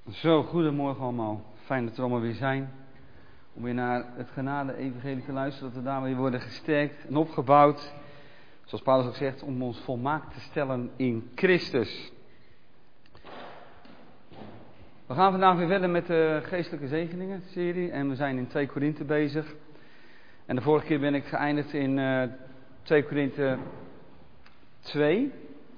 Zo, goedemorgen allemaal. Fijn dat we allemaal weer zijn. Om weer naar het genade-evangelie te luisteren. Dat we daarmee worden gesterkt en opgebouwd. Zoals Paulus ook zegt, om ons volmaakt te stellen in Christus. We gaan vandaag weer verder met de geestelijke zegeningen serie. En we zijn in 2 Korinthe bezig. En de vorige keer ben ik geëindigd in 2 Korinthe 2.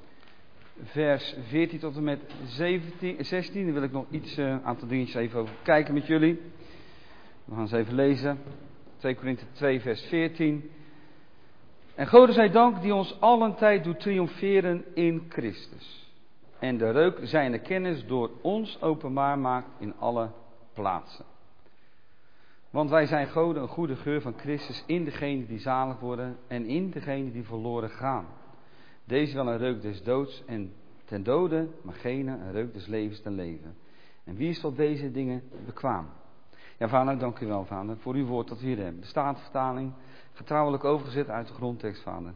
Vers 14 tot en met 16. Daar wil ik nog een aantal dingetjes even over kijken met jullie. We gaan ze even lezen. 2 Korinthe 2 vers 14. En Gode zij dank die ons allen tijd doet triomferen in Christus. En de reuk zijner kennis door ons openbaar maakt in alle plaatsen. Want wij zijn Gode een goede geur van Christus in degenen die zalig worden en in degenen die verloren gaan. Deze wel een reuk des doods en ten dode, maar gene een reuk des levens ten leven. En wie is tot deze dingen bekwaam? Ja, vader, dank u wel, vader, voor uw woord dat we hier hebben. De Statenvertaling, getrouwelijk overgezet uit de grondtekst, vader.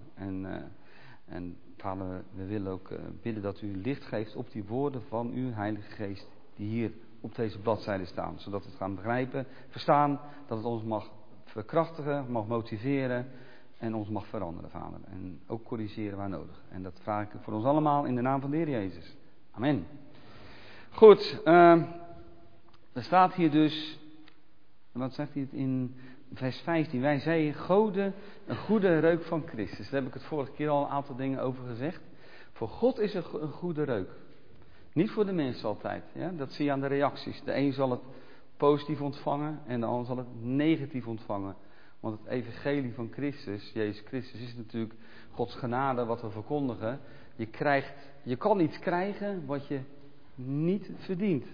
En vader, we willen ook bidden dat u licht geeft op die woorden van uw Heilige Geest die hier op deze bladzijde staan. Zodat we het gaan begrijpen, verstaan, dat het ons mag verkrachtigen, mag motiveren. En ons mag veranderen, vader. En ook corrigeren waar nodig. En dat vraag ik voor ons allemaal in de naam van de Heer Jezus. Amen. Goed. Er staat hier dus. Wat zegt hij het in vers 15? Wij zeiden Gode een goede reuk van Christus. Daar heb ik het vorige keer al een aantal dingen over gezegd. Voor God is er een goede reuk. Niet voor de mensen altijd. Ja? Dat zie je aan de reacties. De een zal het positief ontvangen. En de ander zal het negatief ontvangen. Want het evangelie van Christus, Jezus Christus, is natuurlijk Gods genade wat we verkondigen. Je kan iets krijgen wat je niet verdient.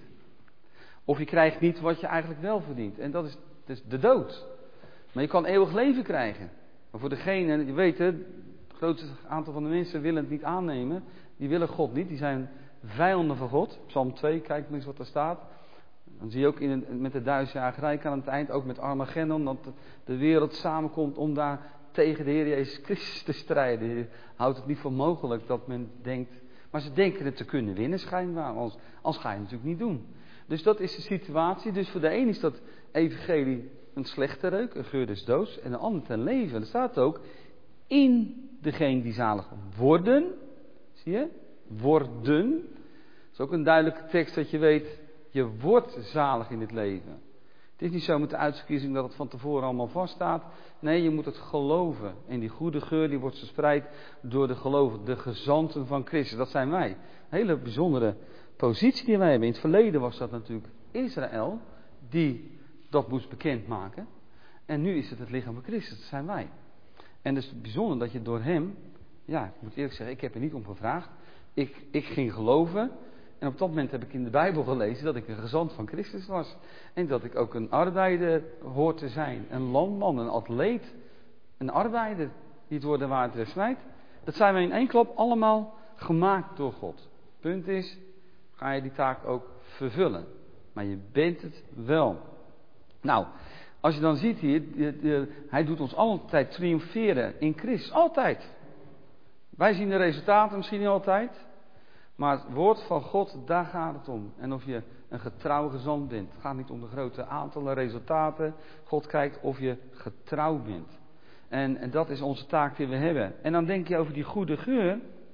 Of je krijgt niet wat je eigenlijk wel verdient. En dat is dus de dood. Maar je kan eeuwig leven krijgen. Maar voor degene, je weet het grootste aantal van de mensen willen het niet aannemen. Die willen God niet, die zijn vijanden van God. Psalm 2, kijk maar eens wat er staat. Dan zie je ook met de 1000-jarige rijk aan het eind, ook met Armageddon, dat de wereld samenkomt om daar tegen de Heer Jezus Christus te strijden. Je houdt het niet voor mogelijk dat men denkt, maar ze denken het te kunnen winnen schijnbaar, anders ga je het natuurlijk niet doen. Dus dat is de situatie. Dus voor de een is dat evangelie een slechte reuk, een geur des doods, en de ander ten leven. Er staat ook, in degene die zalig worden, zie je, worden. Dat is ook een duidelijke tekst dat je weet, je wordt zalig in het leven. Het is niet zo met de uitverkiezing dat het van tevoren allemaal vaststaat. Nee, je moet het geloven. En die goede geur die wordt verspreid door de gelovigen, de gezanten van Christus. Dat zijn wij. Een hele bijzondere positie die wij hebben. In het verleden was dat natuurlijk Israël die dat moest bekendmaken. En nu is het lichaam van Christus, dat zijn wij. En het is bijzonder dat je door hem, ja, ik moet eerlijk zeggen, ik heb er niet om gevraagd. Ik ging geloven. En op dat moment heb ik in de Bijbel gelezen dat ik een gezant van Christus was. En dat ik ook een arbeider hoort te zijn. Een landman, een atleet, een arbeider die het woord en waarheid snijdt. Dat zijn wij in één klap allemaal gemaakt door God. Punt is, ga je die taak ook vervullen. Maar je bent het wel. Nou, als je dan ziet hier, hij doet ons altijd triomferen in Christus. Altijd. Wij zien de resultaten misschien niet altijd. Maar het woord van God, daar gaat het om. En of je een getrouw gezant bent. Het gaat niet om de grote aantallen resultaten. God kijkt of je getrouw bent. En dat is onze taak die we hebben. En dan denk je over die goede geur.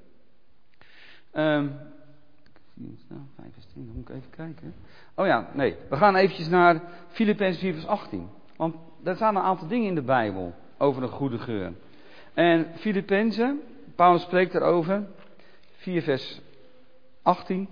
5 vers 10, dan moet ik even kijken. Oh ja, nee. We gaan eventjes naar Filippenzen 4 vers 18. Want daar staan een aantal dingen in de Bijbel over een goede geur. En Filippenzen, Paulus spreekt erover. 4 vers 18.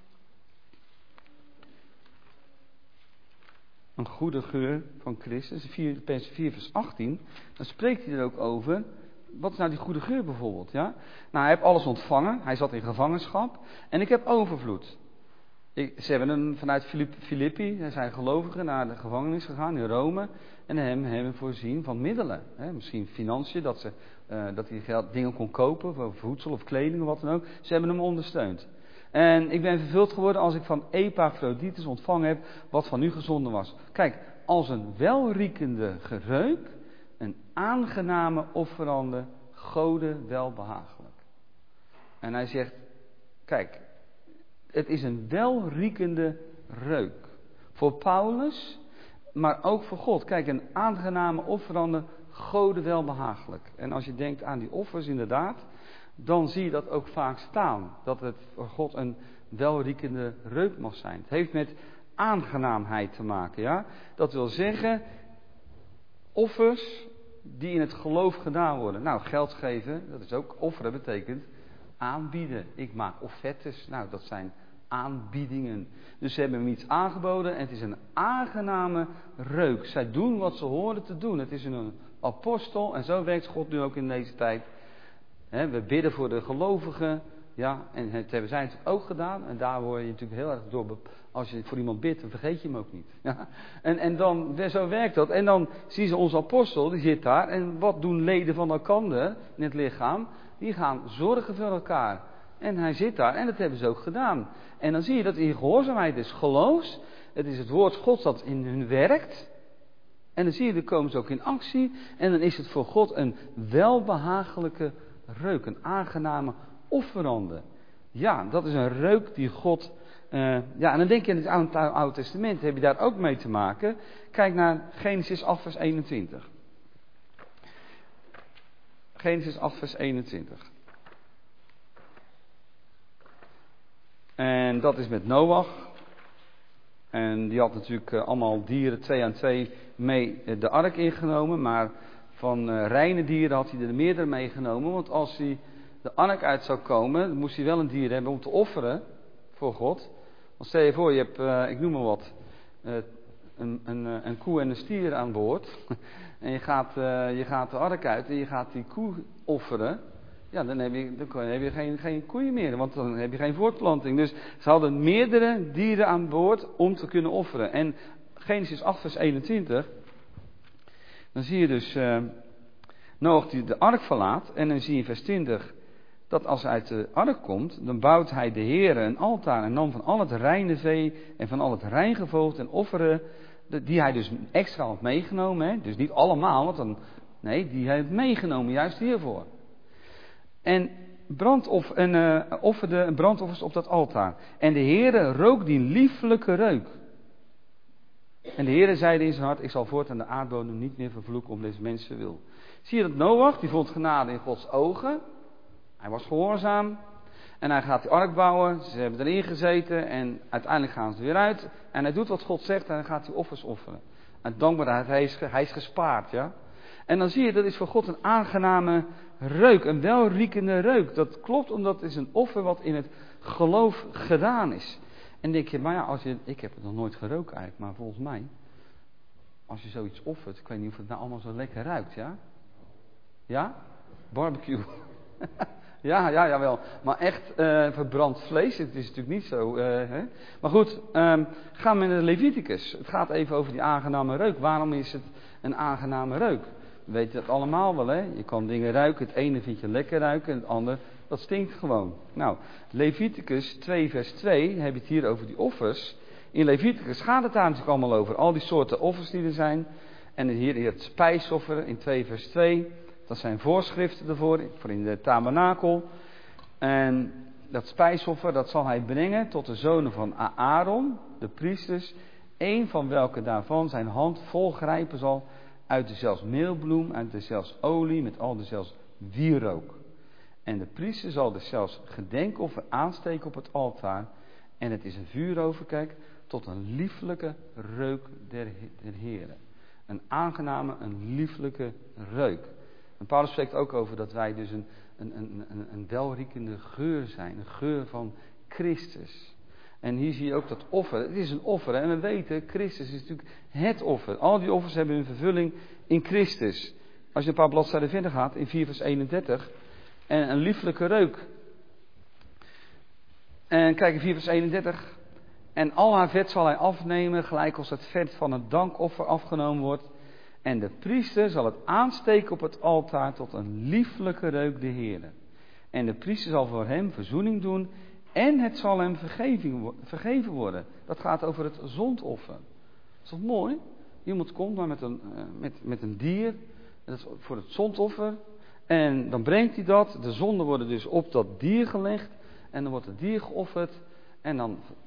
Een goede geur van Christus. 4 vers 18. Dan spreekt hij er ook over. Wat is nou die goede geur bijvoorbeeld? Ja? Nou, hij heeft alles ontvangen. Hij zat in gevangenschap. En ik heb overvloed. Ze hebben hem vanuit Filippi, zijn gelovigen, naar de gevangenis gegaan in Rome. En hem hebben voorzien van middelen. Hè? Misschien financiën, dat hij dingen kon kopen. Voor voedsel of kleding of wat dan ook. Ze hebben hem ondersteund. En ik ben vervuld geworden als ik van Epaphroditus ontvangen heb wat van u gezonden was. Kijk, als een welriekende gereuk, een aangename offerande, Gode welbehagelijk. En hij zegt, kijk, het is een welriekende reuk. Voor Paulus, maar ook voor God. Kijk, een aangename offerande, Gode welbehagelijk. En als je denkt aan die offers inderdaad, dan zie je dat ook vaak staan. Dat het voor God een welriekende reuk mag zijn. Het heeft met aangenaamheid te maken, ja. Dat wil zeggen, offers die in het geloof gedaan worden. Nou, geld geven, dat is ook offeren, betekent aanbieden. Ik maak offertes, nou dat zijn aanbiedingen. Dus ze hebben hem iets aangeboden en het is een aangename reuk. Zij doen wat ze horen te doen. Het is een apostel en zo werkt God nu ook in deze tijd. We bidden voor de gelovigen, ja, en het hebben zij natuurlijk ook gedaan. En daar word je natuurlijk heel erg door. Als je voor iemand bidt, dan vergeet je hem ook niet. Ja. En dan, zo werkt dat. En dan zien ze onze apostel, die zit daar. En wat doen leden van elkaar in het lichaam? Die gaan zorgen voor elkaar. En hij zit daar en dat hebben ze ook gedaan. En dan zie je dat in gehoorzaamheid is geloofs. Het is het woord Gods dat in hun werkt. En dan zie je, dan komen ze ook in actie. En dan is het voor God een welbehagelijke reuk. Een aangename offerande. Ja, dat is een reuk die God... ja, en dan denk je in het Oude Testament, heb je daar ook mee te maken. Kijk naar Genesis 8 vers 21. Genesis 8 vers 21. En dat is met Noach. En die had natuurlijk allemaal dieren 2 aan 2 mee de ark ingenomen. Maar van reine dieren had hij er meerdere meegenomen. Want als hij de ark uit zou komen, dan moest hij wel een dier hebben om te offeren voor God. Want stel je voor, je hebt, ik noem maar wat, een koe en een stier aan boord. En je gaat de ark uit en je gaat die koe offeren. Ja, dan heb je geen koeien meer, want dan heb je geen voortplanting. Dus ze hadden meerdere dieren aan boord om te kunnen offeren. En Genesis 8 vers 21, dan zie je dus Noach die de ark verlaat. En dan zie je in vers 20 dat als hij uit de ark komt, dan bouwt hij de Heere een altaar en nam van al het reine vee en van al het rein gevogelte en offeren, die hij dus extra had meegenomen. Hè? Dus niet allemaal, want dan, nee, die hij heeft meegenomen juist hiervoor. En offerde brandoffers op dat altaar. En de Heere rook die lieflijke reuk. En de Heere zeide in zijn hart, ik zal voortaan de aardbodem niet meer vervloeken om deze mensen wil. Zie je dat Noach, die vond genade in Gods ogen. Hij was gehoorzaam. En hij gaat die ark bouwen. Ze hebben erin gezeten. En uiteindelijk gaan ze er weer uit. En hij doet wat God zegt. En dan gaat hij offers offeren. En dankbaarheid, hij is gespaard. Ja? En dan zie je, dat is voor God een aangename reuk. Een welriekende reuk. Dat klopt, omdat het is een offer wat in het geloof gedaan is. En denk je, maar ja, ik heb het nog nooit gerookt eigenlijk. Maar volgens mij, als je zoiets offert. Ik weet niet of het nou allemaal zo lekker ruikt. Ja? Ja? Barbecue. Jawel. Maar echt verbrand vlees, het is natuurlijk niet zo. Hè? Maar goed, gaan we naar de Leviticus. Het gaat even over die aangename reuk. Waarom is het een aangename reuk? We weten dat allemaal wel, hè? Je kan dingen ruiken. Het ene vind je lekker ruiken en het andere, dat stinkt gewoon. Nou, Leviticus 2 vers 2, heb je het hier over die offers. In Leviticus gaat het daar natuurlijk allemaal over. Al die soorten offers die er zijn. En hier het spijsoffer in 2 vers 2. Dat zijn voorschriften ervoor, voor in de tabernakel. En dat spijsoffer, dat zal hij brengen tot de zonen van Aaron, de priesters. Een van welke daarvan zijn hand vol grijpen zal uit dezelfs meelbloem, uit dezelfs olie, met al dezelfs wierook. En de priester zal dezelfs gedenkoffer aansteken op het altaar. En het is een vuurover, kijk, tot een lieflijke reuk der Heere. Een aangename, een lieflijke reuk. En Paulus spreekt ook over dat wij dus een welriekende geur zijn. Een geur van Christus. En hier zie je ook dat offer. Het is een offer. En we weten, Christus is natuurlijk het offer. Al die offers hebben hun vervulling in Christus. Als je een paar bladzijden verder gaat, in 4 vers 31. En een lieflijke reuk. En kijk in 4 vers 31. En al haar vet zal hij afnemen, gelijk als het vet van het dankoffer afgenomen wordt. En de priester zal het aansteken op het altaar tot een lieflijke reuk de Heere. En de priester zal voor hem verzoening doen en het zal hem vergeven worden. Dat gaat over het zondoffer. Is dat mooi? Iemand komt maar met een dier voor het zondoffer. En dan brengt hij dat. De zonden worden dus op dat dier gelegd. En dan wordt het dier geofferd. En dan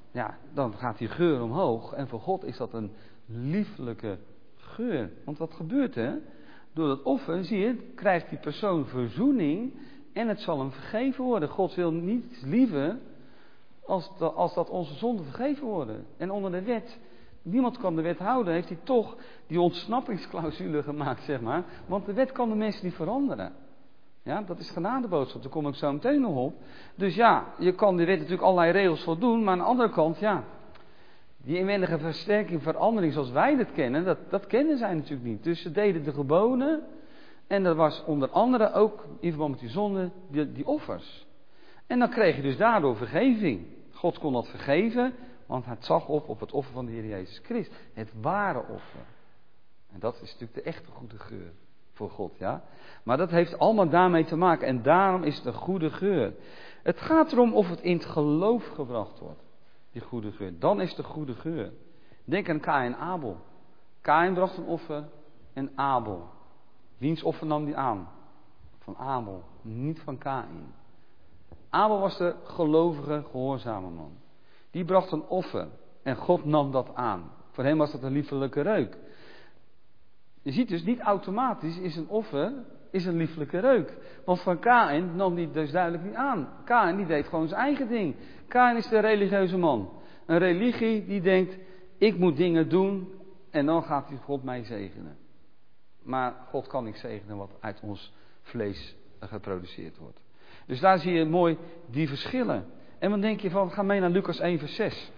dan gaat die geur omhoog. En voor God is dat een lieflijke geur. Want wat gebeurt er? Door dat offer, zie je, krijgt die persoon verzoening en het zal hem vergeven worden. God wil niets liever als dat onze zonden vergeven worden. En onder de wet, niemand kan de wet houden, heeft hij toch die ontsnappingsclausule gemaakt, zeg maar. Want de wet kan de mensen niet veranderen. Ja, dat is genadeboodschap, daar kom ik zo meteen nog op. Dus je kan de wet natuurlijk allerlei regels voldoen, maar aan de andere kant, die inwendige versterking, verandering zoals wij dat kennen, dat kennen zij natuurlijk niet. Dus ze deden de geboden en dat was onder andere ook in verband met die zonde, die offers. En dan kreeg je dus daardoor vergeving. God kon dat vergeven, want hij zag op het offer van de Heer Jezus Christus. Het ware offer. En dat is natuurlijk de echte goede geur voor God, ja. Maar dat heeft allemaal daarmee te maken en daarom is het een goede geur. Het gaat erom of het in het geloof gebracht wordt. Die goede geur. Dan is het een goede geur. Denk aan Kaïn en Abel. Kaïn bracht een offer en Abel. Wiens offer nam die aan? Van Abel, niet van Kaïn. Abel was de gelovige, gehoorzame man. Die bracht een offer en God nam dat aan. Voor hem was dat een liefelijke reuk. Je ziet dus niet automatisch is een offer een lieflijke reuk. Want van Kaïn nam die dus duidelijk niet aan. Kaïn die deed gewoon zijn eigen ding. Kaïn is de religieuze man. Een religie die denkt, ik moet dingen doen en dan gaat God mij zegenen. Maar God kan niet zegenen wat uit ons vlees geproduceerd wordt. Dus daar zie je mooi die verschillen. En dan denk je van, ga mee naar Lucas 1 vers 6.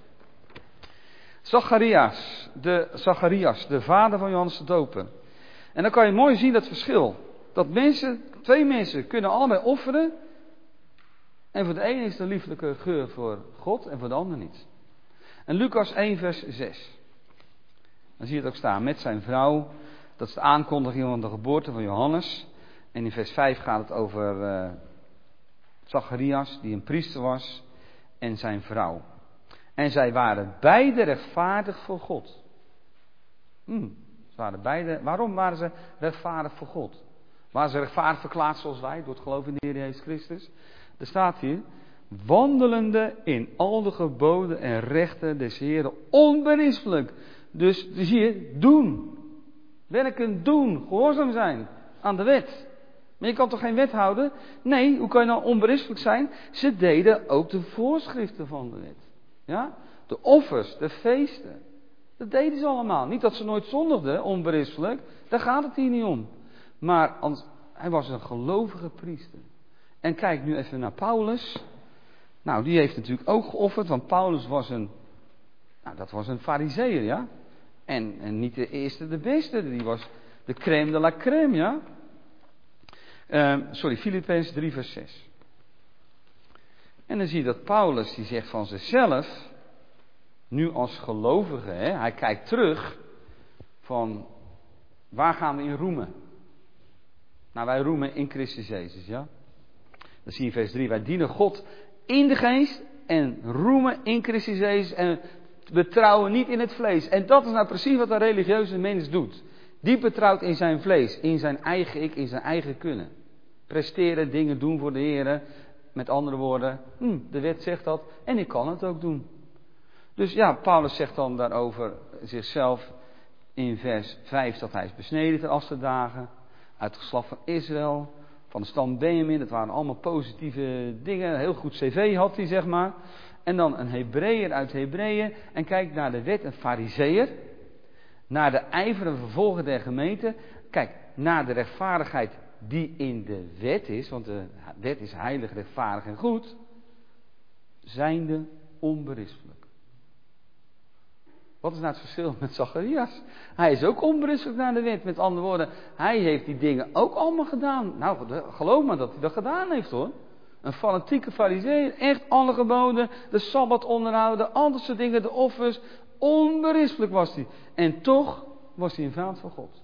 Zacharias, de vader van Johannes de Doper. En dan kan je mooi zien dat verschil. Dat twee mensen kunnen allebei offeren. En voor de ene is het een lieflijke geur voor God en voor de ander niet. En Lucas 1 vers 6. Dan zie je het ook staan met zijn vrouw. Dat is de aankondiging van de geboorte van Johannes. En in vers 5 gaat het over Zacharias, die een priester was, en zijn vrouw. En zij waren beide rechtvaardig voor God. Waarom waren ze rechtvaardig voor God? Waren ze rechtvaardig verklaard zoals wij, door het geloof in de Heer Jezus Christus? Er staat hier, wandelende in al de geboden en rechten des Heeren, onberispelijk. Dus zie je, doen. Werken doen, gehoorzaam zijn aan de wet. Maar je kan toch geen wet houden? Nee, hoe kan je nou onberispelijk zijn? Ze deden ook de voorschriften van de wet. Ja? De offers, de feesten. Dat deden ze allemaal. Niet dat ze nooit zondigden, onberispelijk. Daar gaat het hier niet om. Maar hij was een gelovige priester. En kijk nu even naar Paulus. Nou, die heeft natuurlijk ook geofferd, want Paulus was een farizeeër, ja. En niet de eerste, de beste. Die was de crème de la crème, ja. Filippenzen 3 vers 6. En dan zie je dat Paulus, die zegt van zichzelf, nu als gelovige, hij kijkt terug van, waar gaan we in roemen? Nou, wij roemen in Christus Jezus, ja. Dan zie je in vers 3, wij dienen God in de geest en roemen in Christus Jezus en betrouwen niet in het vlees. En dat is nou precies wat een religieuze mens doet. Die betrouwt in zijn vlees, in zijn eigen ik, in zijn eigen kunnen. Presteren, dingen doen voor de Heer. Met andere woorden, de wet zegt dat en ik kan het ook doen. Dus ja, Paulus zegt dan daarover zichzelf in vers 5 dat hij is besneden ter afste dagen. Uit het geslacht van Israël, van de stam Benjamin. Dat waren allemaal positieve dingen. Een heel goed cv had hij, zeg maar. En dan een Hebreeër uit Hebreeën. En kijk naar de wet, een Farizeeër. Naar de ijver en vervolger der gemeente. Kijk, naar de rechtvaardigheid die in de wet is. Want de wet is heilig, rechtvaardig en goed. Zijnde onberispelijk. Wat is nou het verschil met Zacharias? Hij is ook onberispelijk naar de wet. Met andere woorden, hij heeft die dingen ook allemaal gedaan. Nou, geloof maar dat hij dat gedaan heeft, hoor. Een fanatieke farizeeër, echt alle geboden, de Sabbat onderhouden, al dat soort dingen, de offers. Onberispelijk was hij. En toch was hij een vijand van God.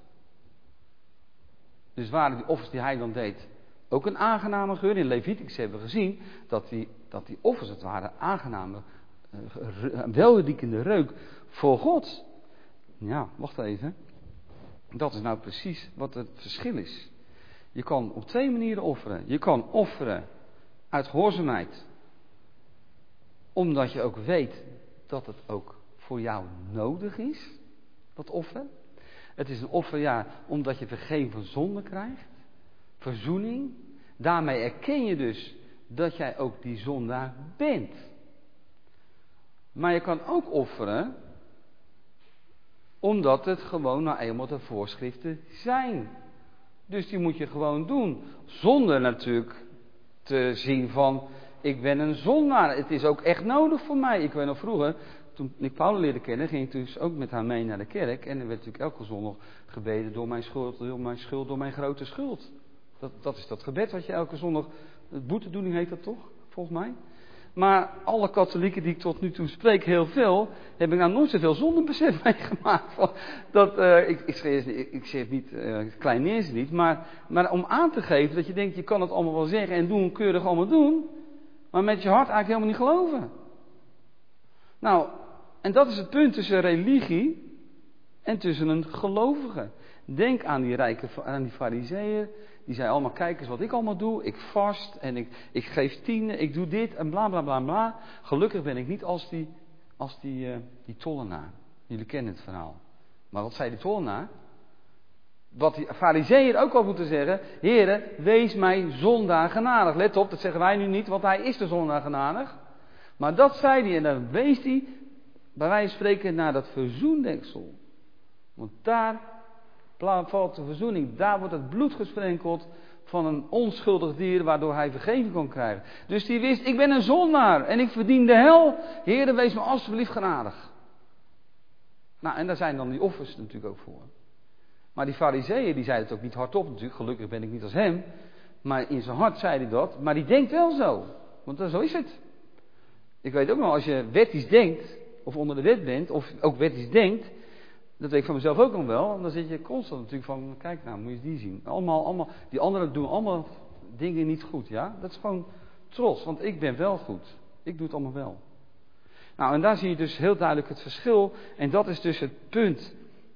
Dus waren die offers die hij dan deed ook een aangename geur. In Leviticus hebben we gezien dat die offers, het waren aangename, welriekende reuk voor God. Ja, wacht even. Dat is nou precies wat het verschil is. Je kan op twee manieren offeren. Je kan offeren uit gehoorzaamheid. Omdat je ook weet dat het ook voor jou nodig is, dat offer. Het is een offer, ja, omdat je vergeving van zonde krijgt. Verzoening. Daarmee erken je dus dat jij ook die zondaar bent. Maar je kan ook offeren, omdat het gewoon nou eenmaal de voorschriften zijn. Dus die moet je gewoon doen. Zonder natuurlijk te zien van, ik ben een zondaar. Het is ook echt nodig voor mij. Ik weet nog vroeger, toen ik Paula leerde kennen, ging ik dus ook met haar mee naar de kerk. En er werd natuurlijk elke zondag gebeden door mijn schuld, door mijn grote schuld. Dat is dat gebed wat je elke zondag, boetedoening heet dat toch, volgens mij. Maar alle katholieken die ik tot nu toe spreek, heel veel, heb ik nou nooit zoveel zondebesef meegemaakt. Ik zeg niet, kleineer ze niet, maar om aan te geven dat je denkt, je kan het allemaal wel zeggen en doen, keurig allemaal doen, maar met je hart eigenlijk helemaal niet geloven. Nou, en dat is het punt tussen religie en tussen een gelovige. Denk aan die farizeeën. Die zei allemaal, kijk eens wat ik allemaal doe. Ik vast en ik geef tienden, ik doe dit en bla bla bla bla. Gelukkig ben ik niet als die tollenaar. Jullie kennen het verhaal. Maar wat zei die tollenaar? Wat die farizeeën ook al moeten zeggen. Heere, wees mij zondaar genadig. Let op, dat zeggen wij nu niet, want hij is de zondaar genadig. Maar dat zei hij en dan wees hij, bij wijze van spreken, naar dat verzoendeksel. Want daar valt de verzoening. Daar wordt het bloed gesprenkeld van een onschuldig dier, waardoor hij vergeving kon krijgen. Dus die wist, ik ben een zondaar en ik verdien de hel. Heere, wees me alsjeblieft genadig. Nou, en daar zijn dan die offers natuurlijk ook voor. Maar die farizeeën, die zeiden het ook niet hardop natuurlijk. Gelukkig ben ik niet als hem. Maar in zijn hart zei hij dat. Maar die denkt wel zo. Want zo is het. Ik weet ook nog, als je wettisch denkt, of onder de wet bent, of ook wettisch denkt, dat weet ik van mezelf ook nog wel. Dan zit je constant natuurlijk van, kijk nou, moet je die zien. Allemaal, die anderen doen allemaal dingen niet goed, ja. Dat is gewoon trots, want ik ben wel goed. Ik doe het allemaal wel. Nou, en daar zie je dus heel duidelijk het verschil. En dat is dus het punt.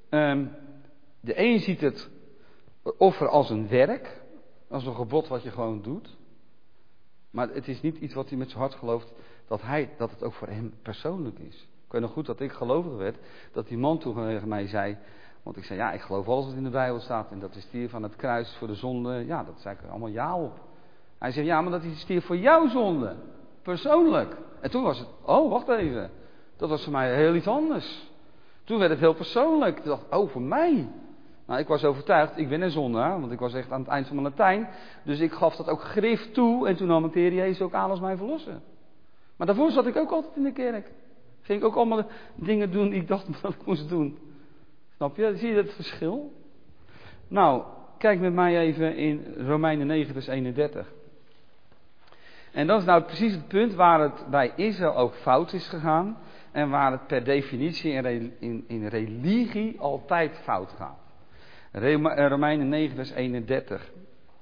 De een ziet het offer als een werk, als een gebod wat je gewoon doet. Maar het is niet iets wat hij met zijn hart gelooft, dat het ook voor hem persoonlijk is. Ik weet nog goed dat ik gelovig werd, dat die man toen tegen mij zei, want ik zei, ja, ik geloof alles wat in de Bijbel staat. En dat is stierf van het kruis voor de zonde, ja, dat zei ik allemaal ja op. Hij zei, ja, maar dat is stierf voor jouw zonde, persoonlijk. En toen was het, oh, wacht even, dat was voor mij heel iets anders. Toen werd het heel persoonlijk. Ik dacht, oh, voor mij. Nou, ik was overtuigd, ik ben een zondaar, want ik was echt aan het eind van mijn Latijn. Dus ik gaf dat ook grif toe en toen nam ik de Heer Jezus ook aan als mijn verlosser. Maar daarvoor zat ik ook altijd in de kerk. Ging ik ook allemaal dingen doen die ik dacht dat ik moest doen. Snap je? Zie je het verschil? Nou, kijk met mij even in Romeinen 9 vers 31. En dat is nou precies het punt waar het bij Israël ook fout is gegaan. En waar het per definitie in religie altijd fout gaat. Romeinen 9 vers 31.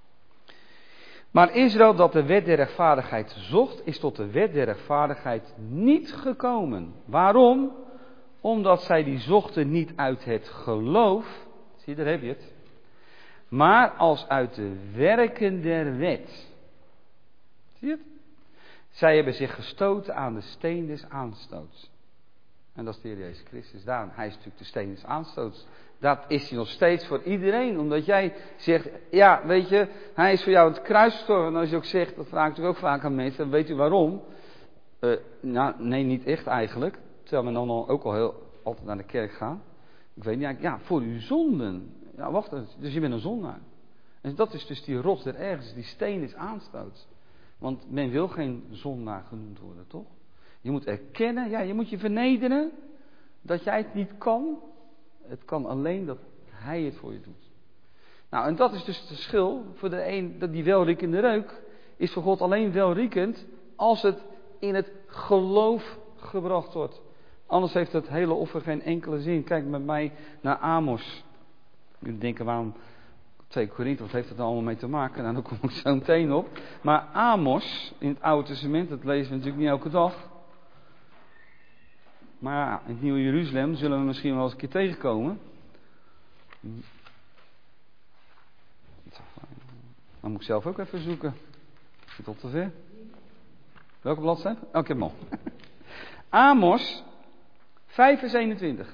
Maar Israël dat de wet der rechtvaardigheid zocht, is tot de wet der rechtvaardigheid niet gekomen. Waarom? Omdat zij die zochten niet uit het geloof, zie je, daar heb je het, maar als uit de werken der wet. Zie je het? Zij hebben zich gestoten aan de steen des aanstoots. En dat is de Heer Jezus Christus. Daarom, hij is natuurlijk de steen des aanstoots. Dat is hij nog steeds voor iedereen. Omdat jij zegt, ja, weet je, hij is voor jou het kruis gestorven. En als je ook zegt, dat vraag ik natuurlijk ook vaak aan mensen, dan weet u waarom? Nou, nee, niet echt eigenlijk. Terwijl we dan ook al altijd naar de kerk gaan. Ik weet niet, ja, voor uw zonden. Ja, wacht eens, dus je bent een zondaar. En dat is dus die rots der ergens, die steen des aanstoots. Want men wil geen zondaar genoemd worden, toch? Je moet erkennen, ja, je moet je vernederen dat jij het niet kan. Het kan alleen dat hij het voor je doet. Nou, en dat is dus het verschil. Voor de een, dat die welriekende reuk is voor God alleen welriekend als het in het geloof gebracht wordt. Anders heeft het hele offer geen enkele zin. Kijk met mij naar Amos. Jullie denken, waarom 2 Korinthe, wat heeft dat nou allemaal mee te maken? Nou, daar kom ik zo meteen op. Maar Amos, in het Oude Testament, dat lezen we natuurlijk niet elke dag. Maar ja, in het Nieuwe Jeruzalem zullen we misschien wel eens een keer tegenkomen. Dan moet ik zelf ook even zoeken. Zit al te ver. Welke bladzijde? Oh, ik heb hem al. Amos, 5 vers 21.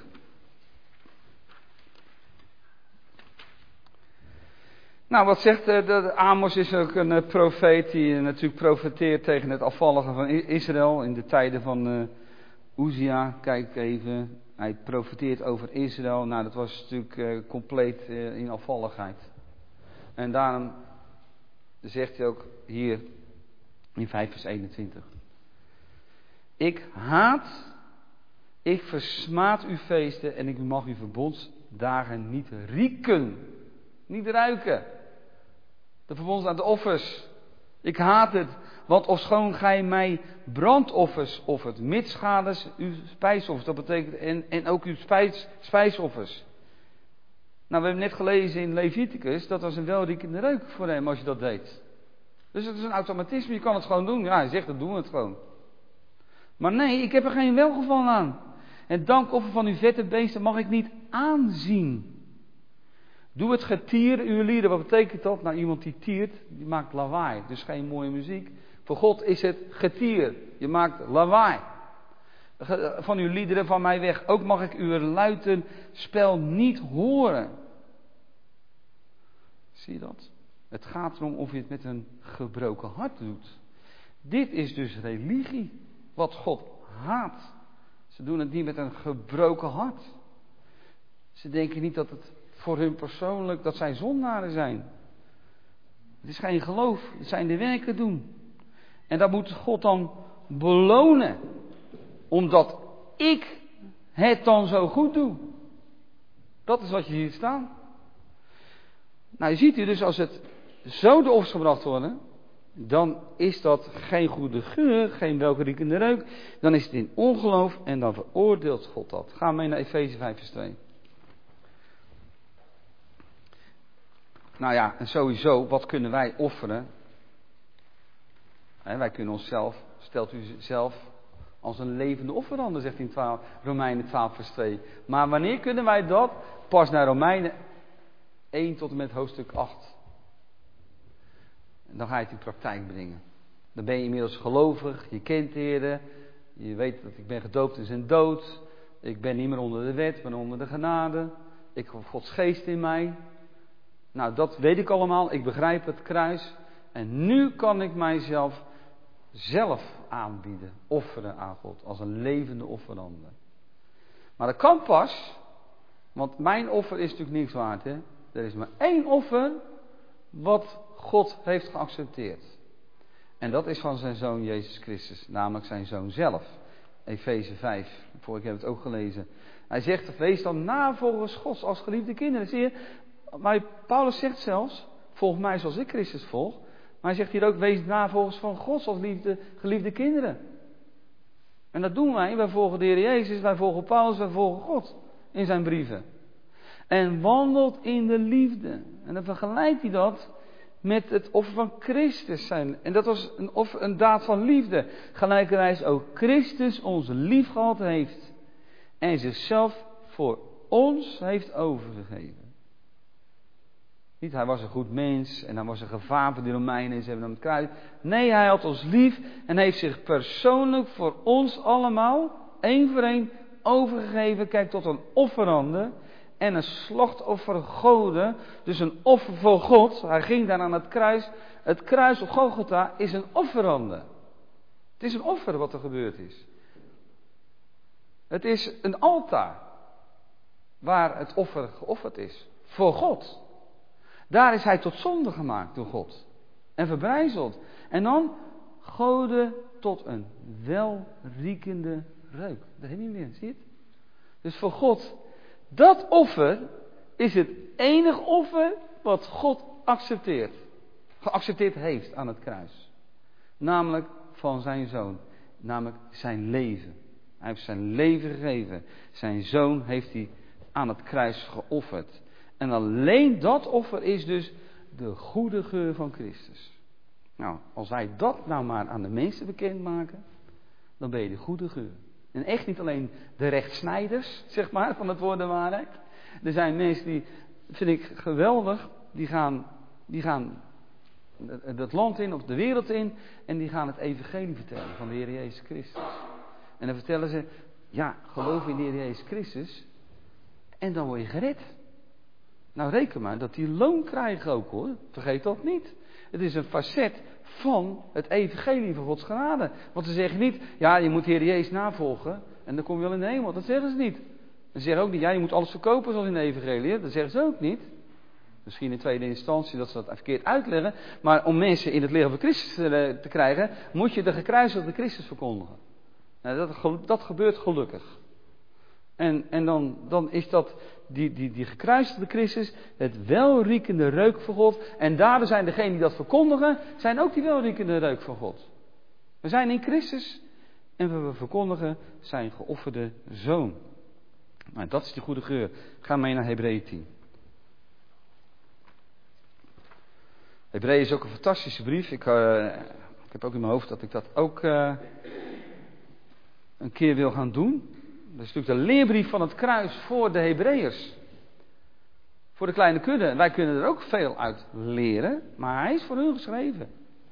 Nou, wat zegt Amos is ook een profeet die natuurlijk profeteert tegen het afvallige van Israël in de tijden van Uzia. Kijk even, hij profeteert over Israël. Nou, dat was natuurlijk compleet in afvalligheid. En daarom zegt hij ook hier in 5 vers 21. Ik haat, ik versmaad uw feesten en ik mag uw verbondsdagen niet rieken. Niet ruiken. De verbond aan de offers. Ik haat het. Want ofschoon gij mij brandoffers offert, mitsgaders uw spijsoffers. Dat betekent en ook uw spijsoffers. Nou, we hebben net gelezen in Leviticus, dat was een welriekende reuk voor hem als je dat deed. Dus het is een automatisme, je kan het gewoon doen. Ja, hij zegt, dat doen we het gewoon. Maar nee, ik heb er geen welgevallen aan. Het dankoffer van uw vette beesten mag ik niet aanzien. Doe het getier uw lieden. Wat betekent dat? Nou, iemand die tiert, die maakt lawaai. Dus geen mooie muziek. Voor God is het getier. Je maakt lawaai. Van uw liederen van mij weg. Ook mag ik uw luitenspel niet horen. Zie je dat? Het gaat erom of je het met een gebroken hart doet. Dit is dus religie. Wat God haat. Ze doen het niet met een gebroken hart. Ze denken niet dat het voor hun persoonlijk, dat zij zondaren zijn. Het is geen geloof, het zijn de werken doen. En dat moet God dan belonen. Omdat ik het dan zo goed doe. Dat is wat je hier staat. Nou, je ziet hier dus als het zo de offers gebracht worden, dan is dat geen goede geur, geen welriekende reuk. Dan is het in ongeloof en dan veroordeelt God dat. Gaan we mee naar Efeze 5 vers 2. Nou ja, en sowieso, wat kunnen wij offeren? Wij kunnen onszelf, stelt u zelf als een levende offerande, zegt in Romeinen 12 vers 2. Maar wanneer kunnen wij dat? Pas naar Romeinen 1 tot en met hoofdstuk 8. En dan ga je het in praktijk brengen. Dan ben je inmiddels gelovig, je kent de Heer, je weet dat ik ben gedoopt in zijn dood. Ik ben niet meer onder de wet, maar onder de genade. Ik heb Gods geest in mij. Nou, dat weet ik allemaal. Ik begrijp het kruis. En nu kan ik mijzelf zelf aanbieden. Offeren aan God. Als een levende offerande. Maar dat kan pas. Want mijn offer is natuurlijk niks waard. Hè? Er is maar één offer. Wat God heeft geaccepteerd. En dat is van zijn Zoon Jezus Christus. Namelijk zijn Zoon zelf. Efeze 5. Vorige keer heb ik het ook gelezen. Hij zegt, wees dan navolgers Gods als geliefde kinderen. Zie je? Maar Paulus zegt zelfs, volg mij zoals ik Christus volg. Maar hij zegt hier ook, wees navolgers van God als geliefde kinderen. En dat doen wij. Wij volgen de Heer Jezus, wij volgen Paulus, wij volgen God in zijn brieven. En wandelt in de liefde. En dan vergelijkt hij dat met het offer van Christus zijn. En dat was een daad van liefde. Gelijkerwijs ook Christus ons lief gehad heeft. En zichzelf voor ons heeft overgegeven. Niet, hij was een goed mens en hij was een gevaar voor de Romeinen en ze hebben hem het kruis. Nee, hij had ons lief en heeft zich persoonlijk voor ons allemaal, één voor één, overgegeven. Kijk, tot een offerande en een slachtoffer goden. Dus een offer voor God. Hij ging daar aan het kruis. Het kruis op Golgotha is een offerande. Het is een offer wat er gebeurd is. Het is een altaar waar het offer geofferd is. Voor God. Daar is hij tot zonde gemaakt door God. En verbrijzeld. En dan goden tot een welriekende reuk. Dat heb je niet meer, zie je het? Dus voor God, dat offer is het enige offer wat God accepteert. Geaccepteerd heeft aan het kruis. Namelijk van zijn zoon. Namelijk zijn leven. Hij heeft zijn leven gegeven. Zijn zoon heeft hij aan het kruis geofferd. En alleen dat offer is dus de goede geur van Christus. Nou, als wij dat nou maar aan de mensen bekendmaken, dan ben je de goede geur. En echt niet alleen de rechtsnijders, zeg maar, van het woord de waarheid. Er zijn mensen die, vind ik geweldig, die gaan het land in of de wereld in en die gaan het evangelie vertellen van de Heer Jezus Christus. En dan vertellen ze, Ja, geloof in de Heer Jezus Christus en dan word je gered. Nou, reken maar dat die loon krijgen ook, hoor. Vergeet dat niet. Het is een facet van het evangelie van Gods genade. Want ze zeggen niet, ja, je moet de Heer Jezus navolgen en dan kom je wel in de hemel. Dat zeggen ze niet. Ze zeggen ook niet, ja, je moet alles verkopen zoals in de evangelie. Dat zeggen ze ook niet. Misschien in tweede instantie dat ze dat verkeerd uitleggen. Maar om mensen in het lichaam van Christus te krijgen, moet je de gekruisigde Christus verkondigen. Nou, dat gebeurt gelukkig. En dan is dat die gekruisigde Christus het welriekende reuk van God. En daardoor zijn degenen die dat verkondigen, zijn ook die welriekende reuk van God. We zijn in Christus en we verkondigen zijn geofferde zoon. Nou, dat is die goede geur. Ga mee naar Hebreeën 10. Hebreeën is ook een fantastische brief. Ik heb ook in mijn hoofd dat ik dat ook een keer wil gaan doen. Dat is natuurlijk de leerbrief van het kruis voor de Hebreeërs. Voor de kleine kudde. Wij kunnen er ook veel uit leren, maar hij is voor hun geschreven.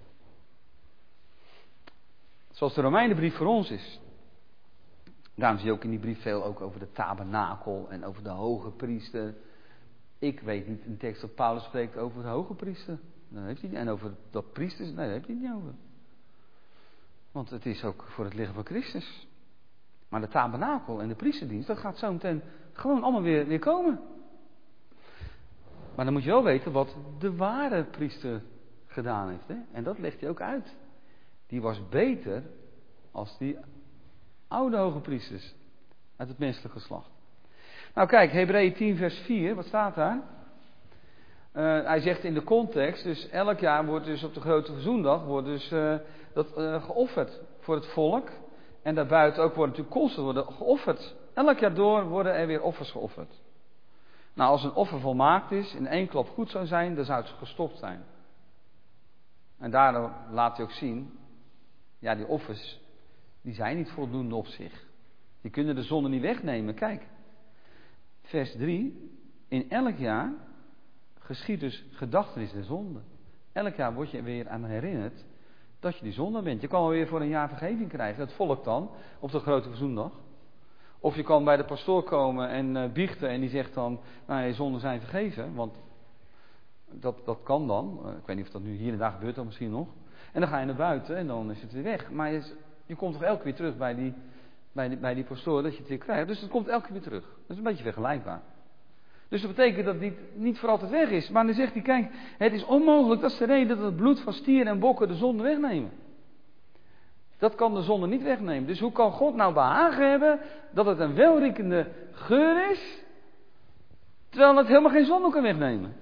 Zoals de Romeinenbrief voor ons is. Daarom zie je ook in die brief veel ook over de tabernakel en over de hoge priester. Ik weet niet een tekst dat Paulus spreekt over de hoge priester. Daar heeft hij niet. En over dat priesters, nee, daar heeft hij het niet over. Want het is ook voor het lichaam van Christus. Maar de tabernakel en de priesterdienst, dat gaat zo meteen gewoon allemaal weer komen. Maar dan moet je wel weten wat de ware priester gedaan heeft. Hè? En dat legt hij ook uit. Die was beter als die oude hoge priesters uit het menselijk geslacht. Nou kijk, Hebreeën 10 vers 4, wat staat daar? Hij zegt in de context, dus elk jaar wordt dus op de grote verzoendag wordt dus, geofferd voor het volk. En daarbuiten ook worden natuurlijk kosten worden geofferd. Elk jaar door worden er weer offers geofferd. Nou, als een offer volmaakt is, in één klap goed zou zijn, dan zou het gestopt zijn. En daardoor laat hij ook zien, ja, die offers, die zijn niet voldoende op zich. Die kunnen de zonde niet wegnemen. Kijk, vers 3, in elk jaar geschiedt dus gedachtenis der zonde. Elk jaar word je weer aan herinnerd dat je die zondaar bent. Je kan wel weer voor een jaar vergeving krijgen, het volk dan, op de grote verzoendag. Of je kan bij de pastoor komen en biechten en die zegt dan, nou, je zonden zijn vergeven, want dat kan dan. Ik weet niet of dat nu hier en daar gebeurt dan misschien nog. En dan ga je naar buiten en dan is het weer weg. Maar je komt toch elke keer weer terug bij die pastoor dat je het weer krijgt. Dus het komt elke keer weer terug. Dat is een beetje vergelijkbaar. Dus dat betekent dat het niet voor altijd weg is. Maar dan zegt hij, kijk, het is onmogelijk, dat is de reden dat het bloed van stieren en bokken de zonde wegnemen. Dat kan de zonde niet wegnemen. Dus hoe kan God nou behagen hebben dat het een welriekende geur is, terwijl het helemaal geen zonde kan wegnemen?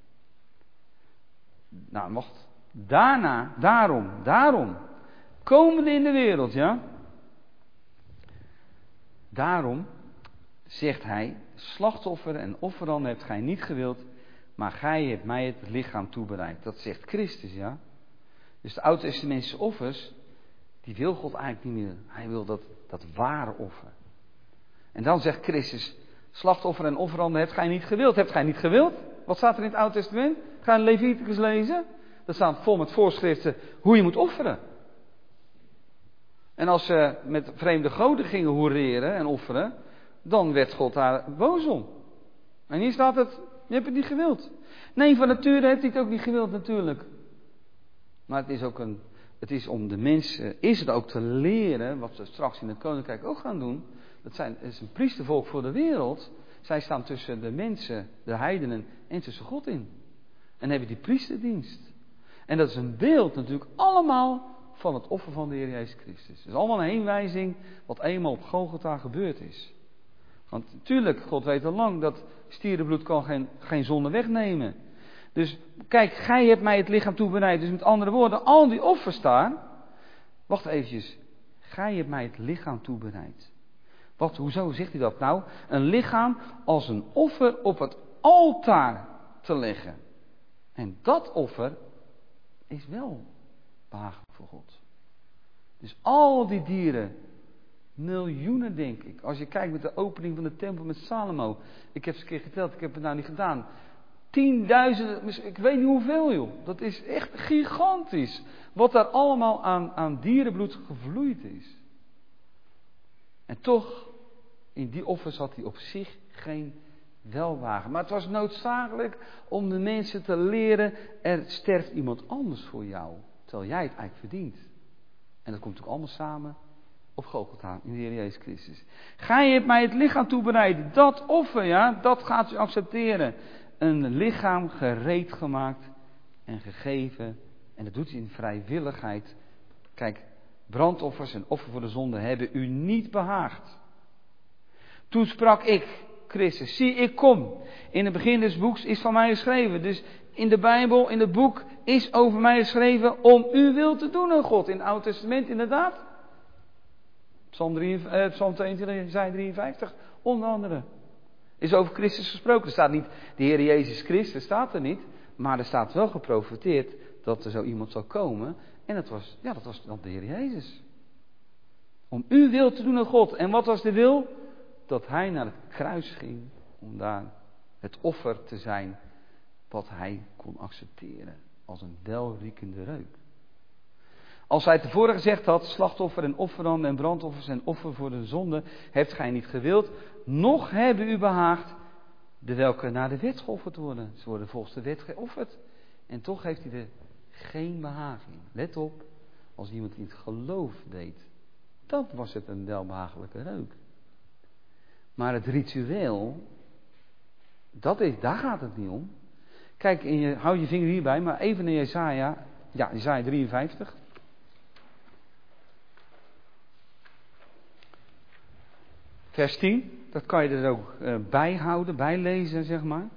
Nou, wacht. Daarom, komende in de wereld, ja. Daarom zegt hij, slachtoffer en offeranden hebt gij niet gewild, maar gij hebt mij het lichaam toebereid. Dat zegt Christus, ja. Dus de Oud-Testamentse offers, die wil God eigenlijk niet meer. Hij wil dat ware offer. En dan zegt Christus, slachtoffer en offeranden hebt gij niet gewild. Hebt gij niet gewild? Wat staat er in het Oude Testament? Ga in Leviticus lezen. Dat staat vol met voorschriften hoe je moet offeren. En als ze met vreemde goden gingen hoereren en offeren, dan werd God daar boos om. En hier staat het, je hebt het niet gewild. Nee, van nature heeft hij het ook niet gewild natuurlijk. Maar het is om de mensen, is het ook te leren, wat we straks in het koninkrijk ook gaan doen. Het is een priestervolk voor de wereld. Zij staan tussen de mensen, de heidenen en tussen God in. En hebben die priesterdienst. En dat is een beeld natuurlijk allemaal van het offer van de Heer Jezus Christus. Het is allemaal een heenwijzing wat eenmaal op Golgotha gebeurd is. Want natuurlijk, God weet al lang dat stierenbloed kan geen zonde wegnemen. Dus kijk, gij hebt mij het lichaam toebereid. Dus met andere woorden, al die offers daar. Wacht eventjes. Gij hebt mij het lichaam toebereid. Hoezo zegt hij dat nou? Een lichaam als een offer op het altaar te leggen. En dat offer is wel behagelijk voor God. Dus al die dieren, miljoenen denk ik. Als je kijkt met de opening van de tempel met Salomo. Ik heb ze een keer geteld, ik heb het nou niet gedaan. 10.000, ik weet niet hoeveel joh. Dat is echt gigantisch. Wat daar allemaal aan dierenbloed gevloeid is. En toch In die offers had hij op zich geen welbehagen. Maar het was noodzakelijk om de mensen te leren, er sterft iemand anders voor jou, terwijl jij het eigenlijk verdient. En dat komt natuurlijk allemaal samen op Golgotha in de Heer Jezus Christus. Gij hebt mij het lichaam toebereid. Dat offer, ja, dat gaat u accepteren. Een lichaam gereed gemaakt en gegeven. En dat doet hij in vrijwilligheid. Kijk, brandoffers en offer voor de zonde hebben u niet behaagd. Toen sprak ik, Christus, zie ik kom. In het begin des boeks is van mij geschreven. Dus in de Bijbel, in het boek, is over mij geschreven om uw wil te doen, o God. In het Oude Testament inderdaad. Psalm 22, Jesaja 53, onder andere. Is over Christus gesproken. Er staat niet, de Heer Jezus Christus staat er niet. Maar er staat wel geprofeteerd dat er zo iemand zou komen. En dat was dan de Heer Jezus. Om uw wil te doen, o God. En wat was de wil? Dat hij naar het kruis ging. Om daar het offer te zijn wat hij kon accepteren. Als een welriekende reuk. Als hij tevoren gezegd had, slachtoffer en offeranden en brandoffers en offer voor de zonde, hebt gij niet gewild, noch hebben u behaagd, de welke naar de wet geofferd worden. Ze worden volgens de wet geofferd. En toch heeft hij er geen behagen in. Let op, als iemand in het geloof deed, dan was het een welbehagelijke reuk. Maar het ritueel, daar gaat het niet om. Kijk, hou je vinger hierbij, maar even naar Jesaja 53. Vers 10, dat kan je er ook bijhouden, bijlezen, zeg maar.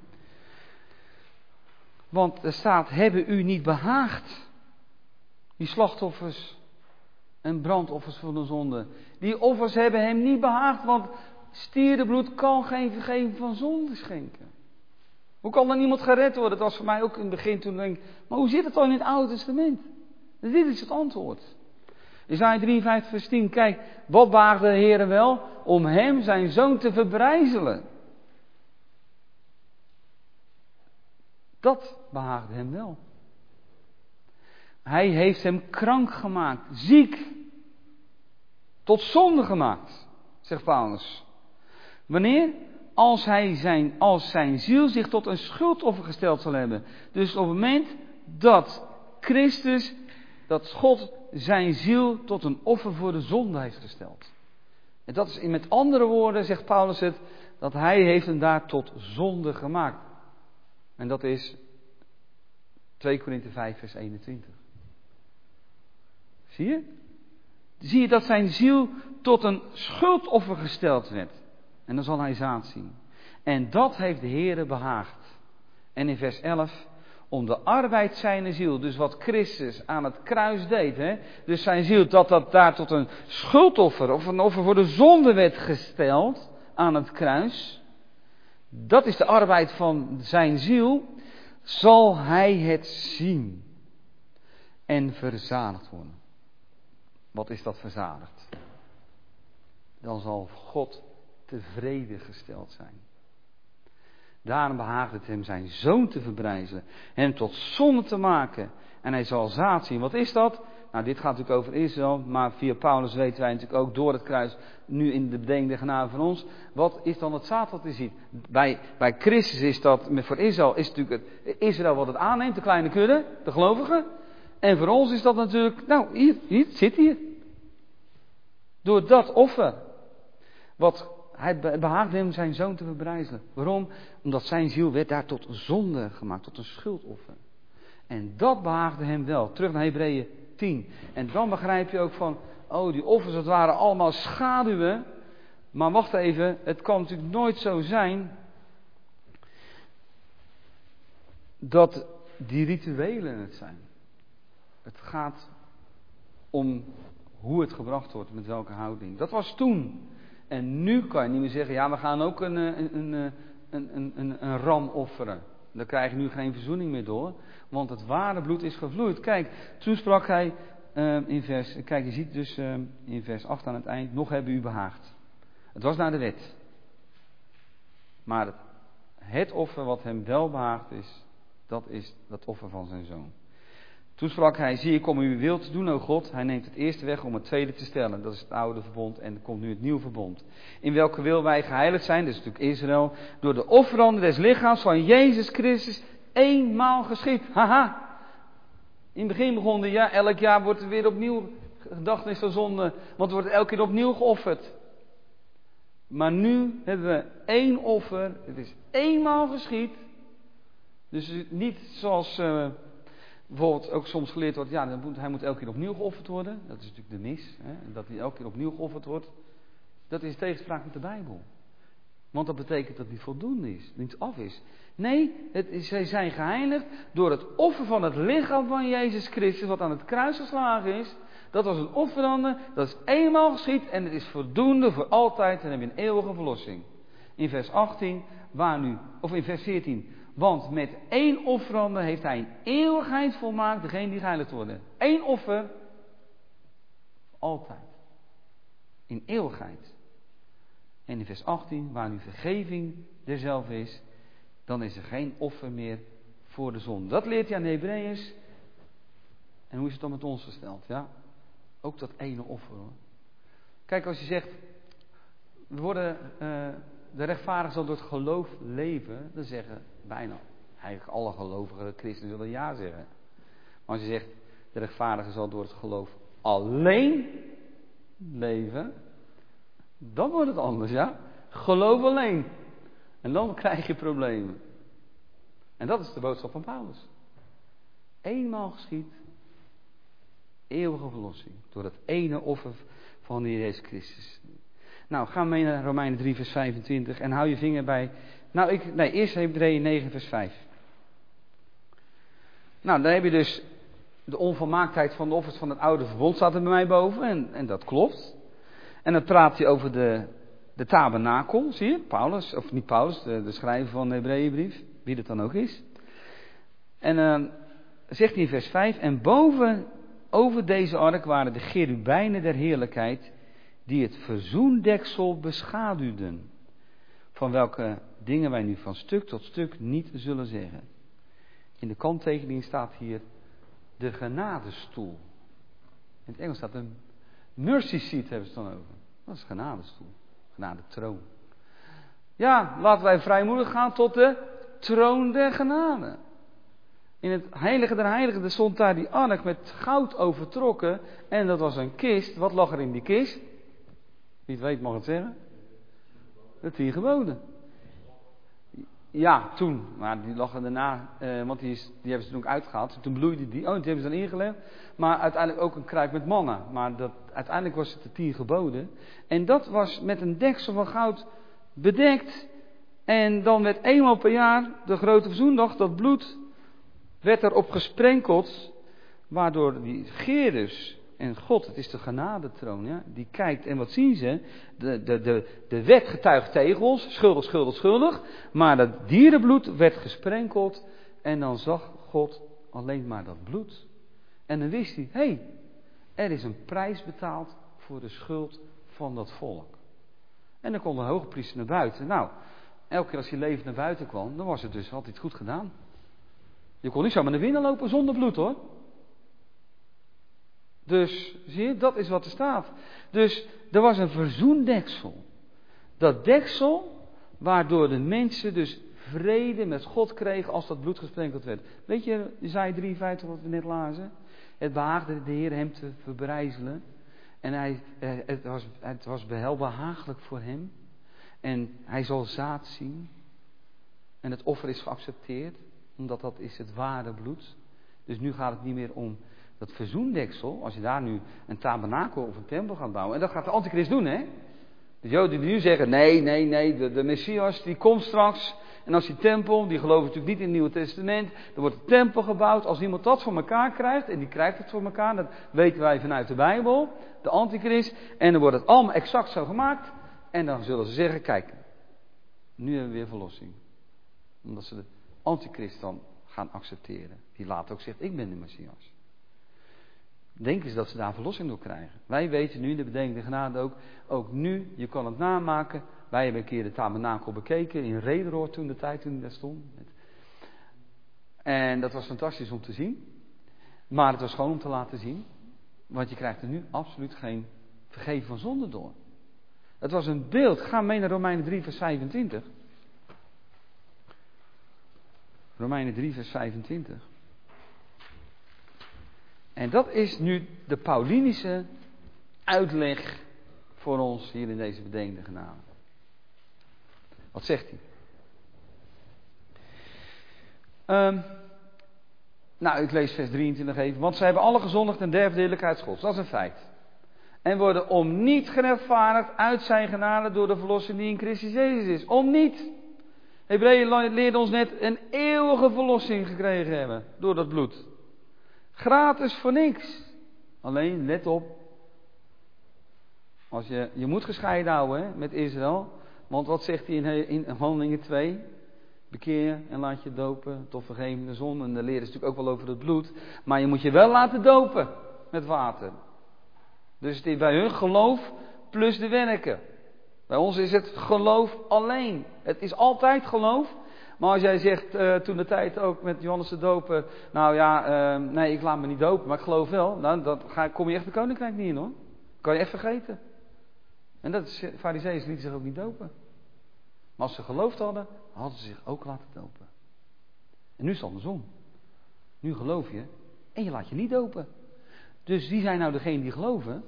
Want er staat, hebben u niet behaagd, die slachtoffers en brandoffers voor de zonde. Die offers hebben hem niet behaagd, want stierenbloed kan geen vergeving van zonde schenken. Hoe kan dan iemand gered worden? Dat was voor mij ook in het begin toen denk ik, maar hoe zit het dan in het Oude Testament? Dit is het antwoord. Jesaja 53 vers 10, kijk, wat behaagde de Heere wel? Om hem, zijn zoon, te verbrijzelen. Dat behaagde hem wel. Hij heeft hem krank gemaakt, ziek, tot zonde gemaakt, zegt Paulus. Wanneer? Als zijn ziel zich tot een schuldoffer gesteld zal hebben. Dus op het moment dat Christus, dat God zijn ziel tot een offer voor de zonde heeft gesteld. En dat is met andere woorden, zegt Paulus het, dat hij heeft hem daar tot zonde gemaakt. En dat is 2 Korinthe 5 vers 21. Zie je? Zie je dat zijn ziel tot een schuldoffer gesteld werd. En dan zal hij zaad zien. En dat heeft de Heere behaagd. En in vers 11, om de arbeid zijner ziel, dus wat Christus aan het kruis deed, hè? Dus zijn ziel, dat daar tot een schuldoffer of een offer voor de zonde werd gesteld aan het kruis. Dat is de arbeid van zijn ziel. Zal hij het zien en verzadigd worden. Wat is dat verzadigd? Dan zal God tevreden gesteld zijn. Daarom behaagde het hem zijn zoon te verbrijzelen. Hem tot zonde te maken. En hij zal zaad zien. Wat is dat? Nou, dit gaat natuurlijk over Israël. Maar via Paulus weten wij natuurlijk ook door het kruis. Nu in de bedenking der genade van ons. Wat is dan het zaad wat hij ziet? Bij Christus is dat, voor Israël is het natuurlijk Israël wat het aanneemt. De kleine kudde, de gelovigen. En voor ons is dat natuurlijk, nou hier zit hier. Door dat offer. Hij behaagde hem zijn zoon te verbrijzelen. Waarom? Omdat zijn ziel werd daar tot zonde gemaakt, tot een schuldoffer. En dat behaagde hem wel. Terug naar Hebreeën 10. En dan begrijp je ook van, die offers, dat waren allemaal schaduwen. Maar wacht even, het kan natuurlijk nooit zo zijn dat die rituelen het zijn. Het gaat om hoe het gebracht wordt, met welke houding. Dat was toen. En nu kan je niet meer zeggen, ja, we gaan ook een ram offeren. Daar krijg je nu geen verzoening meer door. Want het ware bloed is gevloeid. Kijk, toen sprak hij je ziet dus in vers 8 aan het eind, nog hebben u behaagd. Het was naar de wet. Maar het offer wat hem wel behaagd is dat offer van zijn zoon. Toen sprak hij, zie ik om uw wil te doen, o God. Hij neemt het eerste weg om het tweede te stellen. Dat is het oude verbond en er komt nu het nieuwe verbond. In welke wil wij geheiligd zijn, dat is natuurlijk Israël, door de offeranden des lichaams van Jezus Christus eenmaal geschied. Haha. In het begin begon elk jaar wordt er weer opnieuw gedachtenis van zonde, want er wordt elke keer opnieuw geofferd. Maar nu hebben we één offer, het is eenmaal geschied. Dus niet zoals bijvoorbeeld ook soms geleerd wordt, hij moet elke keer opnieuw geofferd worden. Dat is natuurlijk de mis, hè? Dat hij elke keer opnieuw geofferd wordt. Dat is tegenspraak met de Bijbel. Want dat betekent dat het niet voldoende is, niet af is. Nee, zij zijn geheiligd door het offer van het lichaam van Jezus Christus, wat aan het kruis geslagen is. Dat was een offerande, dat is eenmaal geschied en het is voldoende voor altijd en dan heb je een eeuwige verlossing. In vers 18, in vers 14, want met één offerande heeft hij in eeuwigheid volmaakt degene die geheiligd worden. Eén offer, altijd. In eeuwigheid. En in vers 18, waar nu vergeving derzelfde is, dan is er geen offer meer voor de zonde. Dat leert hij aan de Hebreeërs. En hoe is het dan met ons gesteld? Ja, ook dat ene offer, hoor. Kijk, als je zegt, de rechtvaardigen zal door het geloof leven, dan zeggen bijna, eigenlijk alle gelovige christenen zullen ja zeggen. Maar als je zegt, de rechtvaardige zal door het geloof alleen leven, dan wordt het anders, ja. Geloof alleen. En dan krijg je problemen. En dat is de boodschap van Paulus. Eenmaal geschied, eeuwige verlossing. Door het ene offer van de Heer Jezus Christus. Nou, ga mee naar Romeinen 3 vers 25 en hou je vinger bij... eerst Hebreeën 9 vers 5. Nou, dan heb je dus de onvolmaaktheid van de offers van het oude verbond, staat er bij mij boven. En dat klopt. En dan praat hij over de tabernakel, zie je? Paulus, of niet Paulus, de schrijver van de Hebreeënbrief, wie dat dan ook is. En dan zegt hij in vers 5, en boven over deze ark waren de cherubijnen der heerlijkheid, die het verzoendeksel beschaduwden, van welke dingen wij nu van stuk tot stuk niet zullen zeggen. In de kanttekening staat hier de genadestoel. In het Engels staat een mercy seat, hebben ze het dan over. Dat is genadestoel, genadetroon. Ja, laten wij vrijmoedig gaan tot de troon der genade. In het heilige der heiligen, er stond daar die ark met goud overtrokken. En dat was een kist. Wat lag er in die kist? Wie het weet mag het zeggen. De 10 geboden. Ja, toen. Maar die lag er daarna, want die hebben ze toen ook uitgehaald. Toen bloeide die. Oh, die hebben ze dan ingelegd. Maar uiteindelijk ook een kruik met manna. Maar uiteindelijk was het de 10 geboden. En dat was met een deksel van goud bedekt. En dan werd eenmaal per jaar, de grote verzoendag, dat bloed werd erop gesprenkeld. Waardoor die Gerus en God, het is de genadetroon, ja, die kijkt en wat zien ze? De wet getuigt tegen ons, schuldig, schuldig, schuldig. Maar dat dierenbloed werd gesprenkeld en dan zag God alleen maar dat bloed. En dan wist hij, er is een prijs betaald voor de schuld van dat volk. En dan kon de hogepriester naar buiten. Nou, elke keer als hij levend naar buiten kwam, dan was het dus altijd goed gedaan. Je kon niet zomaar naar binnen lopen zonder bloed, hoor. Dus, zie je, dat is wat er staat. Dus, er was een verzoendeksel. Dat deksel, waardoor de mensen dus vrede met God kregen als dat bloed gesprenkeld werd. Weet je, Jesaja 53 wat we net lazen? Het behaagde de Heer hem te verbrijzelen. En het was behagelijk voor hem. En hij zal zaad zien. En het offer is geaccepteerd. Omdat dat is het ware bloed. Dus nu gaat het niet meer om dat verzoendeksel. Als je daar nu een tabernakel of een tempel gaat bouwen. En dat gaat de antichrist doen, hè. De Joden die nu zeggen, nee, de Messias die komt straks. En als die tempel, die geloven natuurlijk niet in het Nieuwe Testament. Er wordt een tempel gebouwd. Als iemand dat voor elkaar krijgt, en die krijgt het voor elkaar. Dat weten wij vanuit de Bijbel. De antichrist. En dan wordt het allemaal exact zo gemaakt. En dan zullen ze zeggen, kijk. Nu hebben we weer verlossing. Omdat ze de antichrist dan gaan accepteren. Die later ook zegt, ik ben de Messias. Denken ze dat ze daar verlossing door krijgen. Wij weten nu in de bedenkende genade ook nu, je kan het namaken. Wij hebben een keer de tabernakel bekeken in Rederoord toen hij daar stond. En dat was fantastisch om te zien. Maar het was gewoon om te laten zien, want je krijgt er nu absoluut geen vergeven van zonde door. Het was een beeld. Ga mee naar Romeinen 3 vers 25. Romeinen 3 vers 25. En dat is nu de Paulinische uitleg voor ons hier in deze bedenkende genade. Wat zegt hij? Nou, ik lees vers 23 even. Want zij hebben alle gezondigd en derven de heerlijkheid Gods. Dat is een feit. En worden om niet gerechtvaardigd uit zijn genade door de verlossing die in Christus Jezus is. Om niet. Hebreeën leert ons net een eeuwige verlossing gekregen hebben door dat bloed. Gratis voor niks. Alleen, let op. Als je moet gescheiden houden hè, met Israël. Want wat zegt hij in Handelingen 2? Bekeer en laat je dopen tot vergeving de zonde. En daar leren ze natuurlijk ook wel over het bloed. Maar je moet je wel laten dopen met water. Dus het is bij hun geloof plus de werken. Bij ons is het geloof alleen. Het is altijd geloof. Maar als jij zegt toen de tijd ook met Johannes de Doper. Nou ja, nee ik laat me niet dopen. Maar ik geloof wel. Nou, kom je echt de koninkrijk niet in hoor. Kan je echt vergeten. En dat is, Farizeeën lieten zich ook niet dopen. Maar als ze geloofd hadden, hadden ze zich ook laten dopen. En nu is het andersom. Nu geloof je en je laat je niet dopen. Dus wie zijn nou degenen die geloven?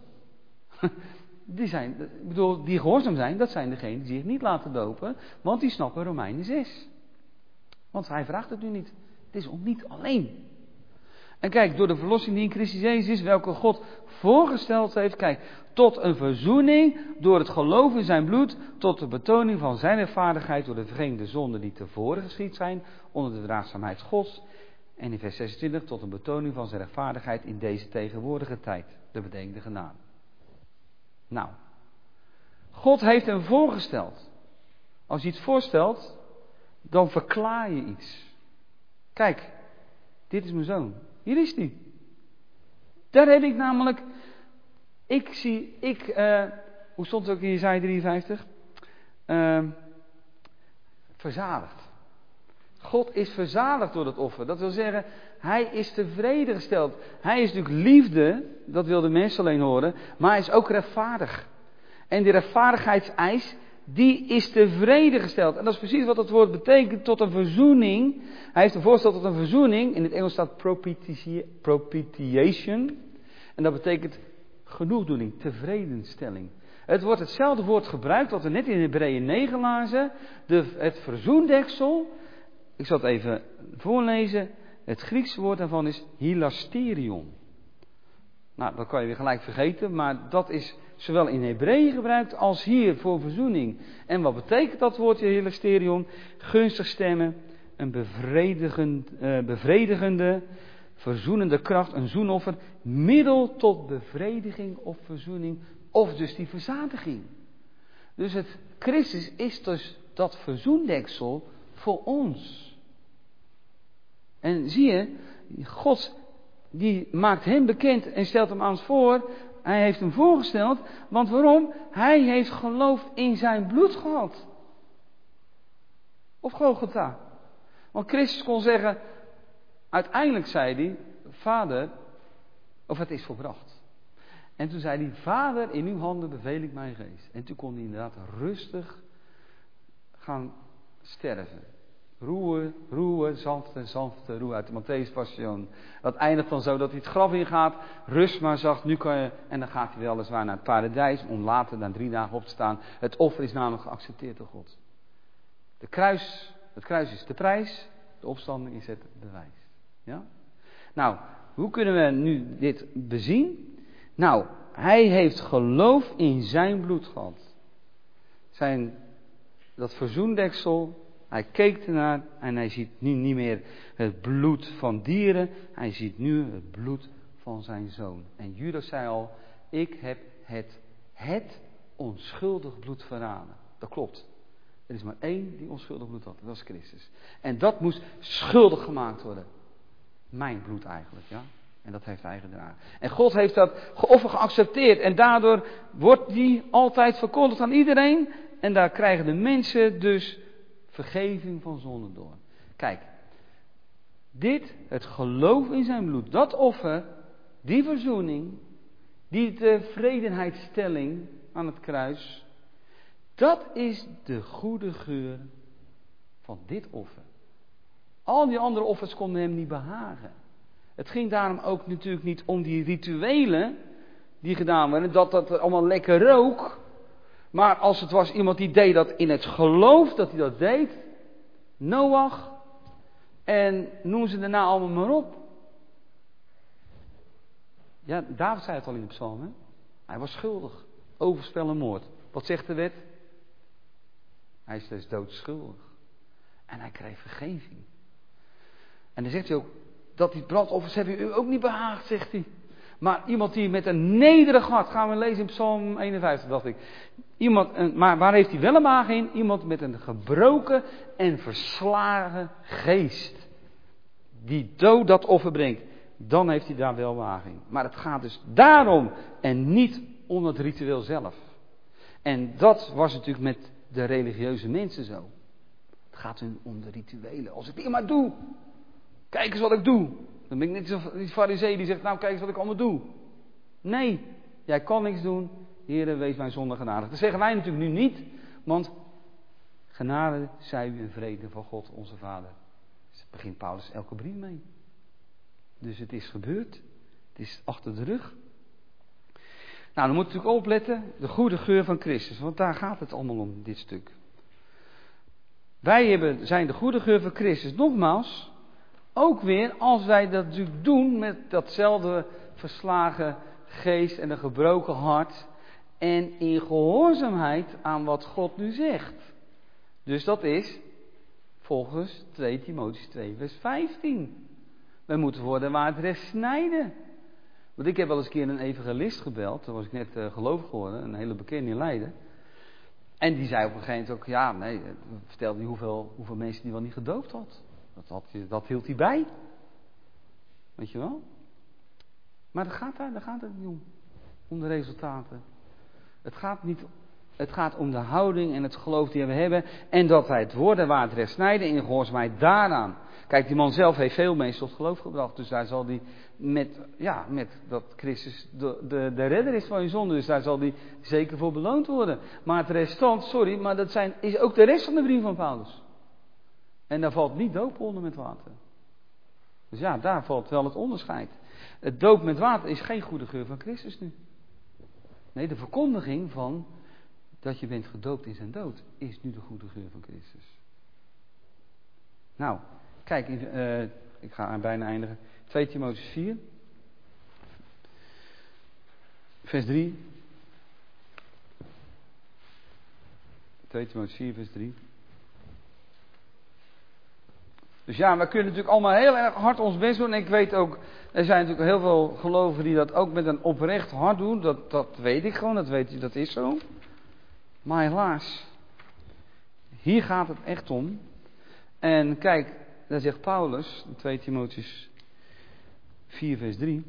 Die gehoorzaam zijn, dat zijn degenen die zich niet laten dopen. Want die snappen Romeinen 6. Want hij vraagt het nu niet. Het is om niet alleen. En kijk, door de verlossing die in Christus Jezus is, welke God voorgesteld heeft, kijk, tot een verzoening door het geloof in zijn bloed, tot de betoning van zijn rechtvaardigheid door de vergeving zonden die tevoren geschied zijn, onder de draagzaamheid Gods. En in vers 26 tot een betoning van zijn rechtvaardigheid in deze tegenwoordige tijd, de bedenkende genade. Nou, God heeft hem voorgesteld. Als je iets voorstelt, dan verklaar je iets. Kijk, dit is mijn zoon. Hier is hij. Daar heb ik namelijk, hoe stond het ook in Jesaja 53? Verzadigd. God is verzadigd door het offer. Dat wil zeggen, hij is tevreden gesteld. Hij is natuurlijk liefde, dat wil de mens alleen horen, maar hij is ook rechtvaardig. En die rechtvaardigheidseis, die is tevreden gesteld. En dat is precies wat het woord betekent, tot een verzoening. Hij heeft een voorstel tot een verzoening. In het Engels staat propitiation. En dat betekent genoegdoening, tevredenstelling. Het wordt hetzelfde woord gebruikt wat we net in Hebreeën 9 lazen. Het verzoendeksel. Ik zal het even voorlezen. Het Griekse woord daarvan is hilasterion. Nou, dat kan je weer gelijk vergeten, maar dat is zowel in Hebreeën gebruikt als hier voor verzoening. En wat betekent dat woordje hilasterion? Gunstig stemmen, een bevredigende, verzoenende kracht, een zoenoffer, middel tot bevrediging of verzoening, of dus die verzadiging. Dus het Christus is dus dat verzoendeksel voor ons. En zie je, God die maakt hem bekend en stelt hem aan ons voor. Hij heeft hem voorgesteld, want waarom? Hij heeft geloof in zijn bloed gehad. Op Golgotha. Want Christus kon zeggen, uiteindelijk zei hij, Vader, of het is volbracht. En toen zei hij, Vader, in uw handen beveel ik mijn geest. En toen kon hij inderdaad rustig gaan sterven. Roeien, zanfte, roe uit de Matthäus Passion. Dat eindigt dan zo dat hij het graf ingaat, rust maar zacht, nu kan je, en dan gaat hij weliswaar naar het paradijs, om later dan 3 dagen op te staan. Het offer is namelijk geaccepteerd door God. Het kruis is de prijs, de opstanding is het bewijs. Ja? Nou, hoe kunnen we nu dit bezien? Nou, hij heeft geloof in zijn bloed gehad. Dat verzoendeksel. Hij keek ernaar en hij ziet nu niet meer het bloed van dieren. Hij ziet nu het bloed van zijn zoon. En Judas zei al, ik heb het onschuldig bloed verraden. Dat klopt. Er is maar één die onschuldig bloed had. Dat was Christus. En dat moest schuldig gemaakt worden. Mijn bloed eigenlijk, ja. En dat heeft hij gedragen. En God heeft dat offer geaccepteerd. En daardoor wordt die altijd verkondigd aan iedereen. En daar krijgen de mensen dus vergeving van zonde door. Kijk, Dit, het geloof in zijn bloed, dat offer, die verzoening, die tevredenheidsstelling aan het kruis, dat is de goede geur van dit offer. Al die andere offers konden hem niet behagen. Het ging daarom ook natuurlijk niet om die rituelen die gedaan werden, dat er allemaal lekker rook. Maar als het was iemand die deed dat in het geloof dat hij dat deed, Noach, en noem ze daarna allemaal maar op. Ja, David zei het al in de psalm, hè? Hij was schuldig. Overspel en moord. Wat zegt de wet? Hij is dus doodschuldig. En hij kreeg vergeving. En dan zegt hij ook, dat die brandoffers hebben u ook niet behaagd, zegt hij. Maar iemand die met een nederig hart, gaan we lezen in Psalm 51, dacht ik. Maar waar heeft hij wel een behagen in? Iemand met een gebroken en verslagen geest. Die dood dat offer brengt. Dan heeft hij daar wel behagen in. Maar het gaat dus daarom en niet om het ritueel zelf. En dat was natuurlijk met de religieuze mensen zo. Het gaat hun om de rituelen. Als ik die maar doe. Kijk eens wat ik doe. Dan ben ik net zo'n die farisee die zegt, nou kijk eens wat ik allemaal doe. Nee, jij kan niks doen. Heere, wees mijn zonde genadig. Dat zeggen wij natuurlijk nu niet. Want genade zij u in vrede van God onze Vader. Daar begint Paulus elke brief mee. Dus het is gebeurd. Het is achter de rug. Nou, dan moet je natuurlijk opletten. De goede geur van Christus. Want daar gaat het allemaal om, dit stuk. Wij zijn de goede geur van Christus. Nogmaals, ook weer als wij dat natuurlijk doen met datzelfde verslagen geest en een gebroken hart. En in gehoorzaamheid aan wat God nu zegt. Dus dat is volgens 2 Timotheüs 2 vers 15. We moeten voor de waardrecht snijden. Want ik heb wel eens een keer een evangelist gebeld. Toen was ik net gelovig geworden, een hele bekende in Leiden. En die zei op een gegeven moment ook, ja, nee, vertelde hij hoeveel mensen die wel niet gedoopt had. Dat hield hij bij. Weet je wel? Maar daar gaat het niet om. Om de resultaten. Het gaat om de houding en het geloof die we hebben. En dat wij het woord en waardrecht snijden in gehoorzaamheid daaraan. Kijk, die man zelf heeft veel mensen tot geloof gebracht. Dus daar zal hij met dat Christus de redder is van je zonde. Dus daar zal hij zeker voor beloond worden. Maar het restant, maar dat is ook de rest van de brief van Paulus. En daar valt niet doop onder met water. Dus ja, daar valt wel het onderscheid. Het doop met water is geen goede geur van Christus nu. Nee, de verkondiging van dat je bent gedoopt in zijn dood is nu de goede geur van Christus. Nou, kijk, ik ga bijna eindigen. 2 Timotheüs 4, vers 3. 2 Timotheüs 4, vers 3. Dus ja, we kunnen natuurlijk allemaal heel erg hard ons best doen. En ik weet ook, er zijn natuurlijk heel veel gelovigen die dat ook met een oprecht hart doen. Dat weet ik gewoon, dat is zo. Maar helaas, hier gaat het echt om. En kijk, daar zegt Paulus, in 2 Timotheüs 4 vers 3.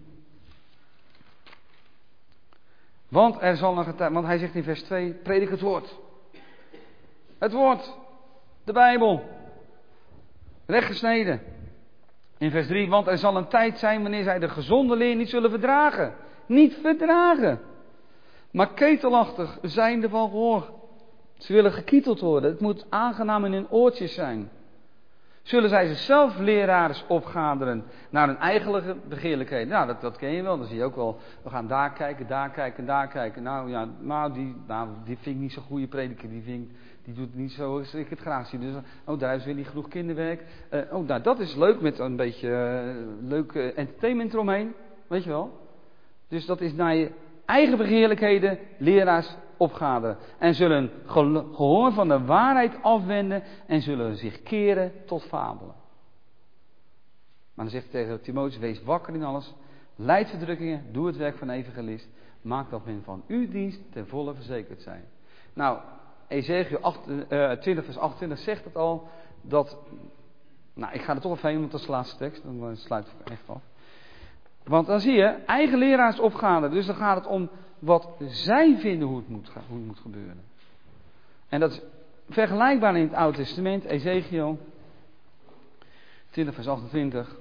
Want hij zegt in vers 2, predik het woord. Het woord, de Bijbel. Recht gesneden. In vers 3, want er zal een tijd zijn wanneer zij de gezonde leer niet zullen verdragen. Niet verdragen. Maar ketelachtig zijnde van gehoor. Ze willen gekieteld worden. Het moet aangenaam in hun oortjes zijn. Zullen zij zichzelf leraars opgaderen naar hun eigen begeerlijkheden? Nou, dat ken je wel. Dan zie je ook wel. We gaan daar kijken, daar kijken, daar kijken. Nou ja, die vind ik niet zo'n goede prediker. Die doet niet zo als ik het graag zie. Dus, daar is weer niet genoeg kinderwerk. Nou, dat is leuk met een beetje leuk entertainment eromheen. Weet je wel. Dus dat is naar je eigen begeerlijkheden leraars opgaderen. En zullen gehoor van de waarheid afwenden en zullen zich keren tot fabelen. Maar dan zegt hij tegen Timotheüs, wees wakker in alles. Lijd verdrukkingen, doe het werk van evangelist. Maak dat men van uw dienst ten volle verzekerd zijn. Nou, Ezekiel 20 vers 28 zegt het al. Ik ga er toch even heen, want dat is de laatste tekst. Dan sluit ik echt af. Want dan zie je, eigen leraars opgaan. Dus dan gaat het om wat zij vinden hoe het moet gebeuren. En dat is vergelijkbaar in het Oude Testament, Ezekiel 20 vers 28.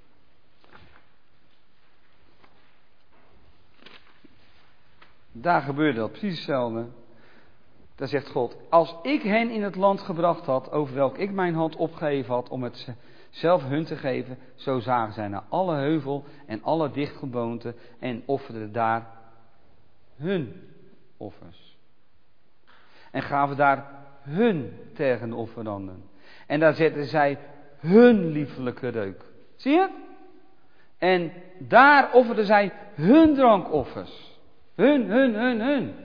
Daar gebeurde dat precies hetzelfde. Daar zegt God, als ik hen in het land gebracht had, over welk ik mijn hand opgegeven had, om het zelf hun te geven, zo zagen zij naar alle heuvel en alle dichtgeboomte en offerden daar hun offers. En gaven daar hun tergende offeranden. En daar zetten zij hun liefelijke reuk. Zie je? En daar offerden zij hun drankoffers. Hun.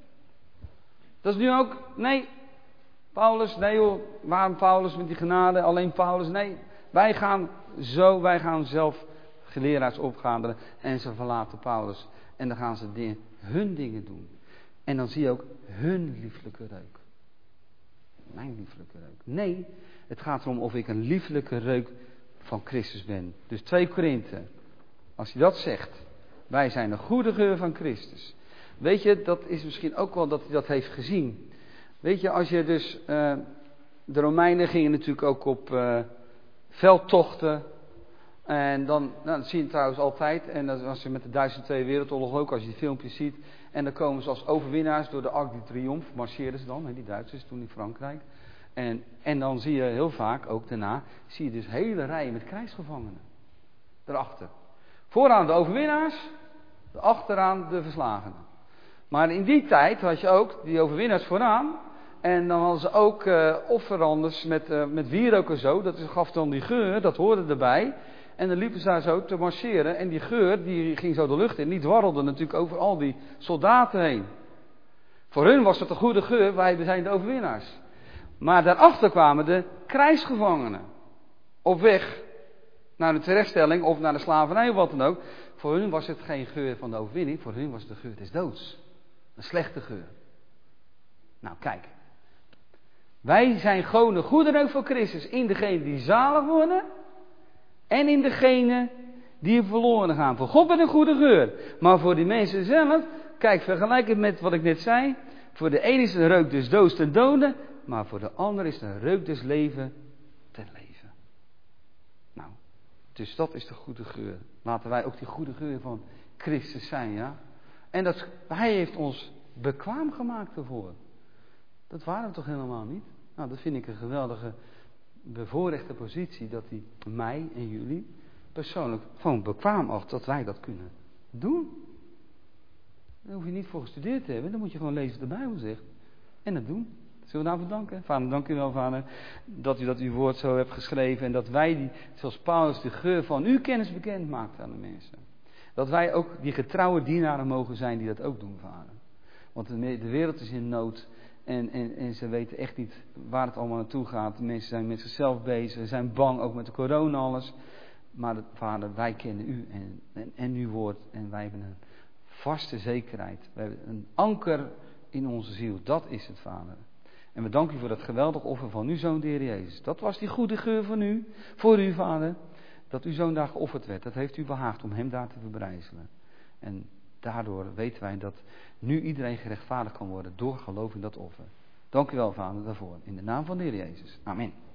Dat is nu ook, nee, Paulus, nee joh, waarom Paulus met die genade, alleen Paulus, nee. Wij gaan zelf leraars opgaderen en ze verlaten Paulus. En dan gaan ze hun dingen doen. En dan zie je ook hun lieflijke reuk. Mijn lieflijke reuk. Nee, het gaat erom of ik een lieflijke reuk van Christus ben. Dus 2 Korinthe, als hij dat zegt, wij zijn een goede geur van Christus. Weet je, dat is misschien ook wel dat hij dat heeft gezien. Weet je, als je dus, de Romeinen gingen natuurlijk ook op veldtochten. En dan zie je het trouwens altijd, en dat was met de 1002 Wereldoorlog ook, als je die filmpjes ziet. En dan komen ze als overwinnaars door de Arc de Triomphe, marcheerden ze dan, die Duitsers toen in Frankrijk. En dan zie je heel vaak, ook daarna, zie je dus hele rijen met krijgsgevangenen. Daarachter. Vooraan de overwinnaars, achteraan de verslagenen. Maar in die tijd had je ook die overwinnaars vooraan. En dan hadden ze ook offeranders met wierook en zo. Dat gaf dan die geur, dat hoorde erbij. En dan liepen ze daar zo te marcheren. En die geur, die ging zo de lucht in. Die dwarrelde natuurlijk over al die soldaten heen. Voor hun was het een goede geur, wij zijn de overwinnaars. Maar daarachter kwamen de krijgsgevangenen. Op weg naar de terechtstelling of naar de slavernij of wat dan ook. Voor hun was het geen geur van de overwinning. Voor hun was het de geur des doods. Een slechte geur. Nou kijk. Wij zijn gewoon een goede reuk voor Christus. In degene die zalig worden. En in degene die verloren gaan. Voor God met een goede geur. Maar voor die mensen zelf. Kijk, vergelijk het met wat ik net zei. Voor de ene is het een reuk des doods ten dode. Maar voor de ander is het een reuk des leven ten leven. Nou. Dus dat is de goede geur. Laten wij ook die goede geur van Christus zijn, ja. En hij heeft ons bekwaam gemaakt ervoor. Dat waren we toch helemaal niet? Nou, dat vind ik een geweldige, bevoorrechte positie. Dat hij mij en jullie persoonlijk gewoon bekwaam acht dat wij dat kunnen doen. Daar hoef je niet voor gestudeerd te hebben. Dan moet je gewoon lezen wat de Bijbel zegt. En dat doen. Zullen we daarvoor danken? Vader, dank u wel, Vader, dat u dat uw woord zo hebt geschreven. En dat wij, zoals Paulus, de geur van uw kennis bekend maakt aan de mensen. Dat wij ook die getrouwe dienaren mogen zijn die dat ook doen, Vader. Want de wereld is in nood. En ze weten echt niet waar het allemaal naartoe gaat. De mensen zijn met zichzelf bezig. Ze zijn bang, ook met de corona alles. Maar Vader, wij kennen u en uw woord. En wij hebben een vaste zekerheid. We hebben een anker in onze ziel. Dat is het, Vader. En we danken u voor dat geweldig offer van uw Zoon, de Heer Jezus. Dat was die goede geur van u, voor u, Vader. Dat uw Zoon daar geofferd werd. Dat heeft u behaagd om hem daar te verbrijzelen. En daardoor weten wij dat nu iedereen gerechtvaardigd kan worden door geloof in dat offer. Dank u wel, Vader, daarvoor. In de naam van de Heer Jezus. Amen.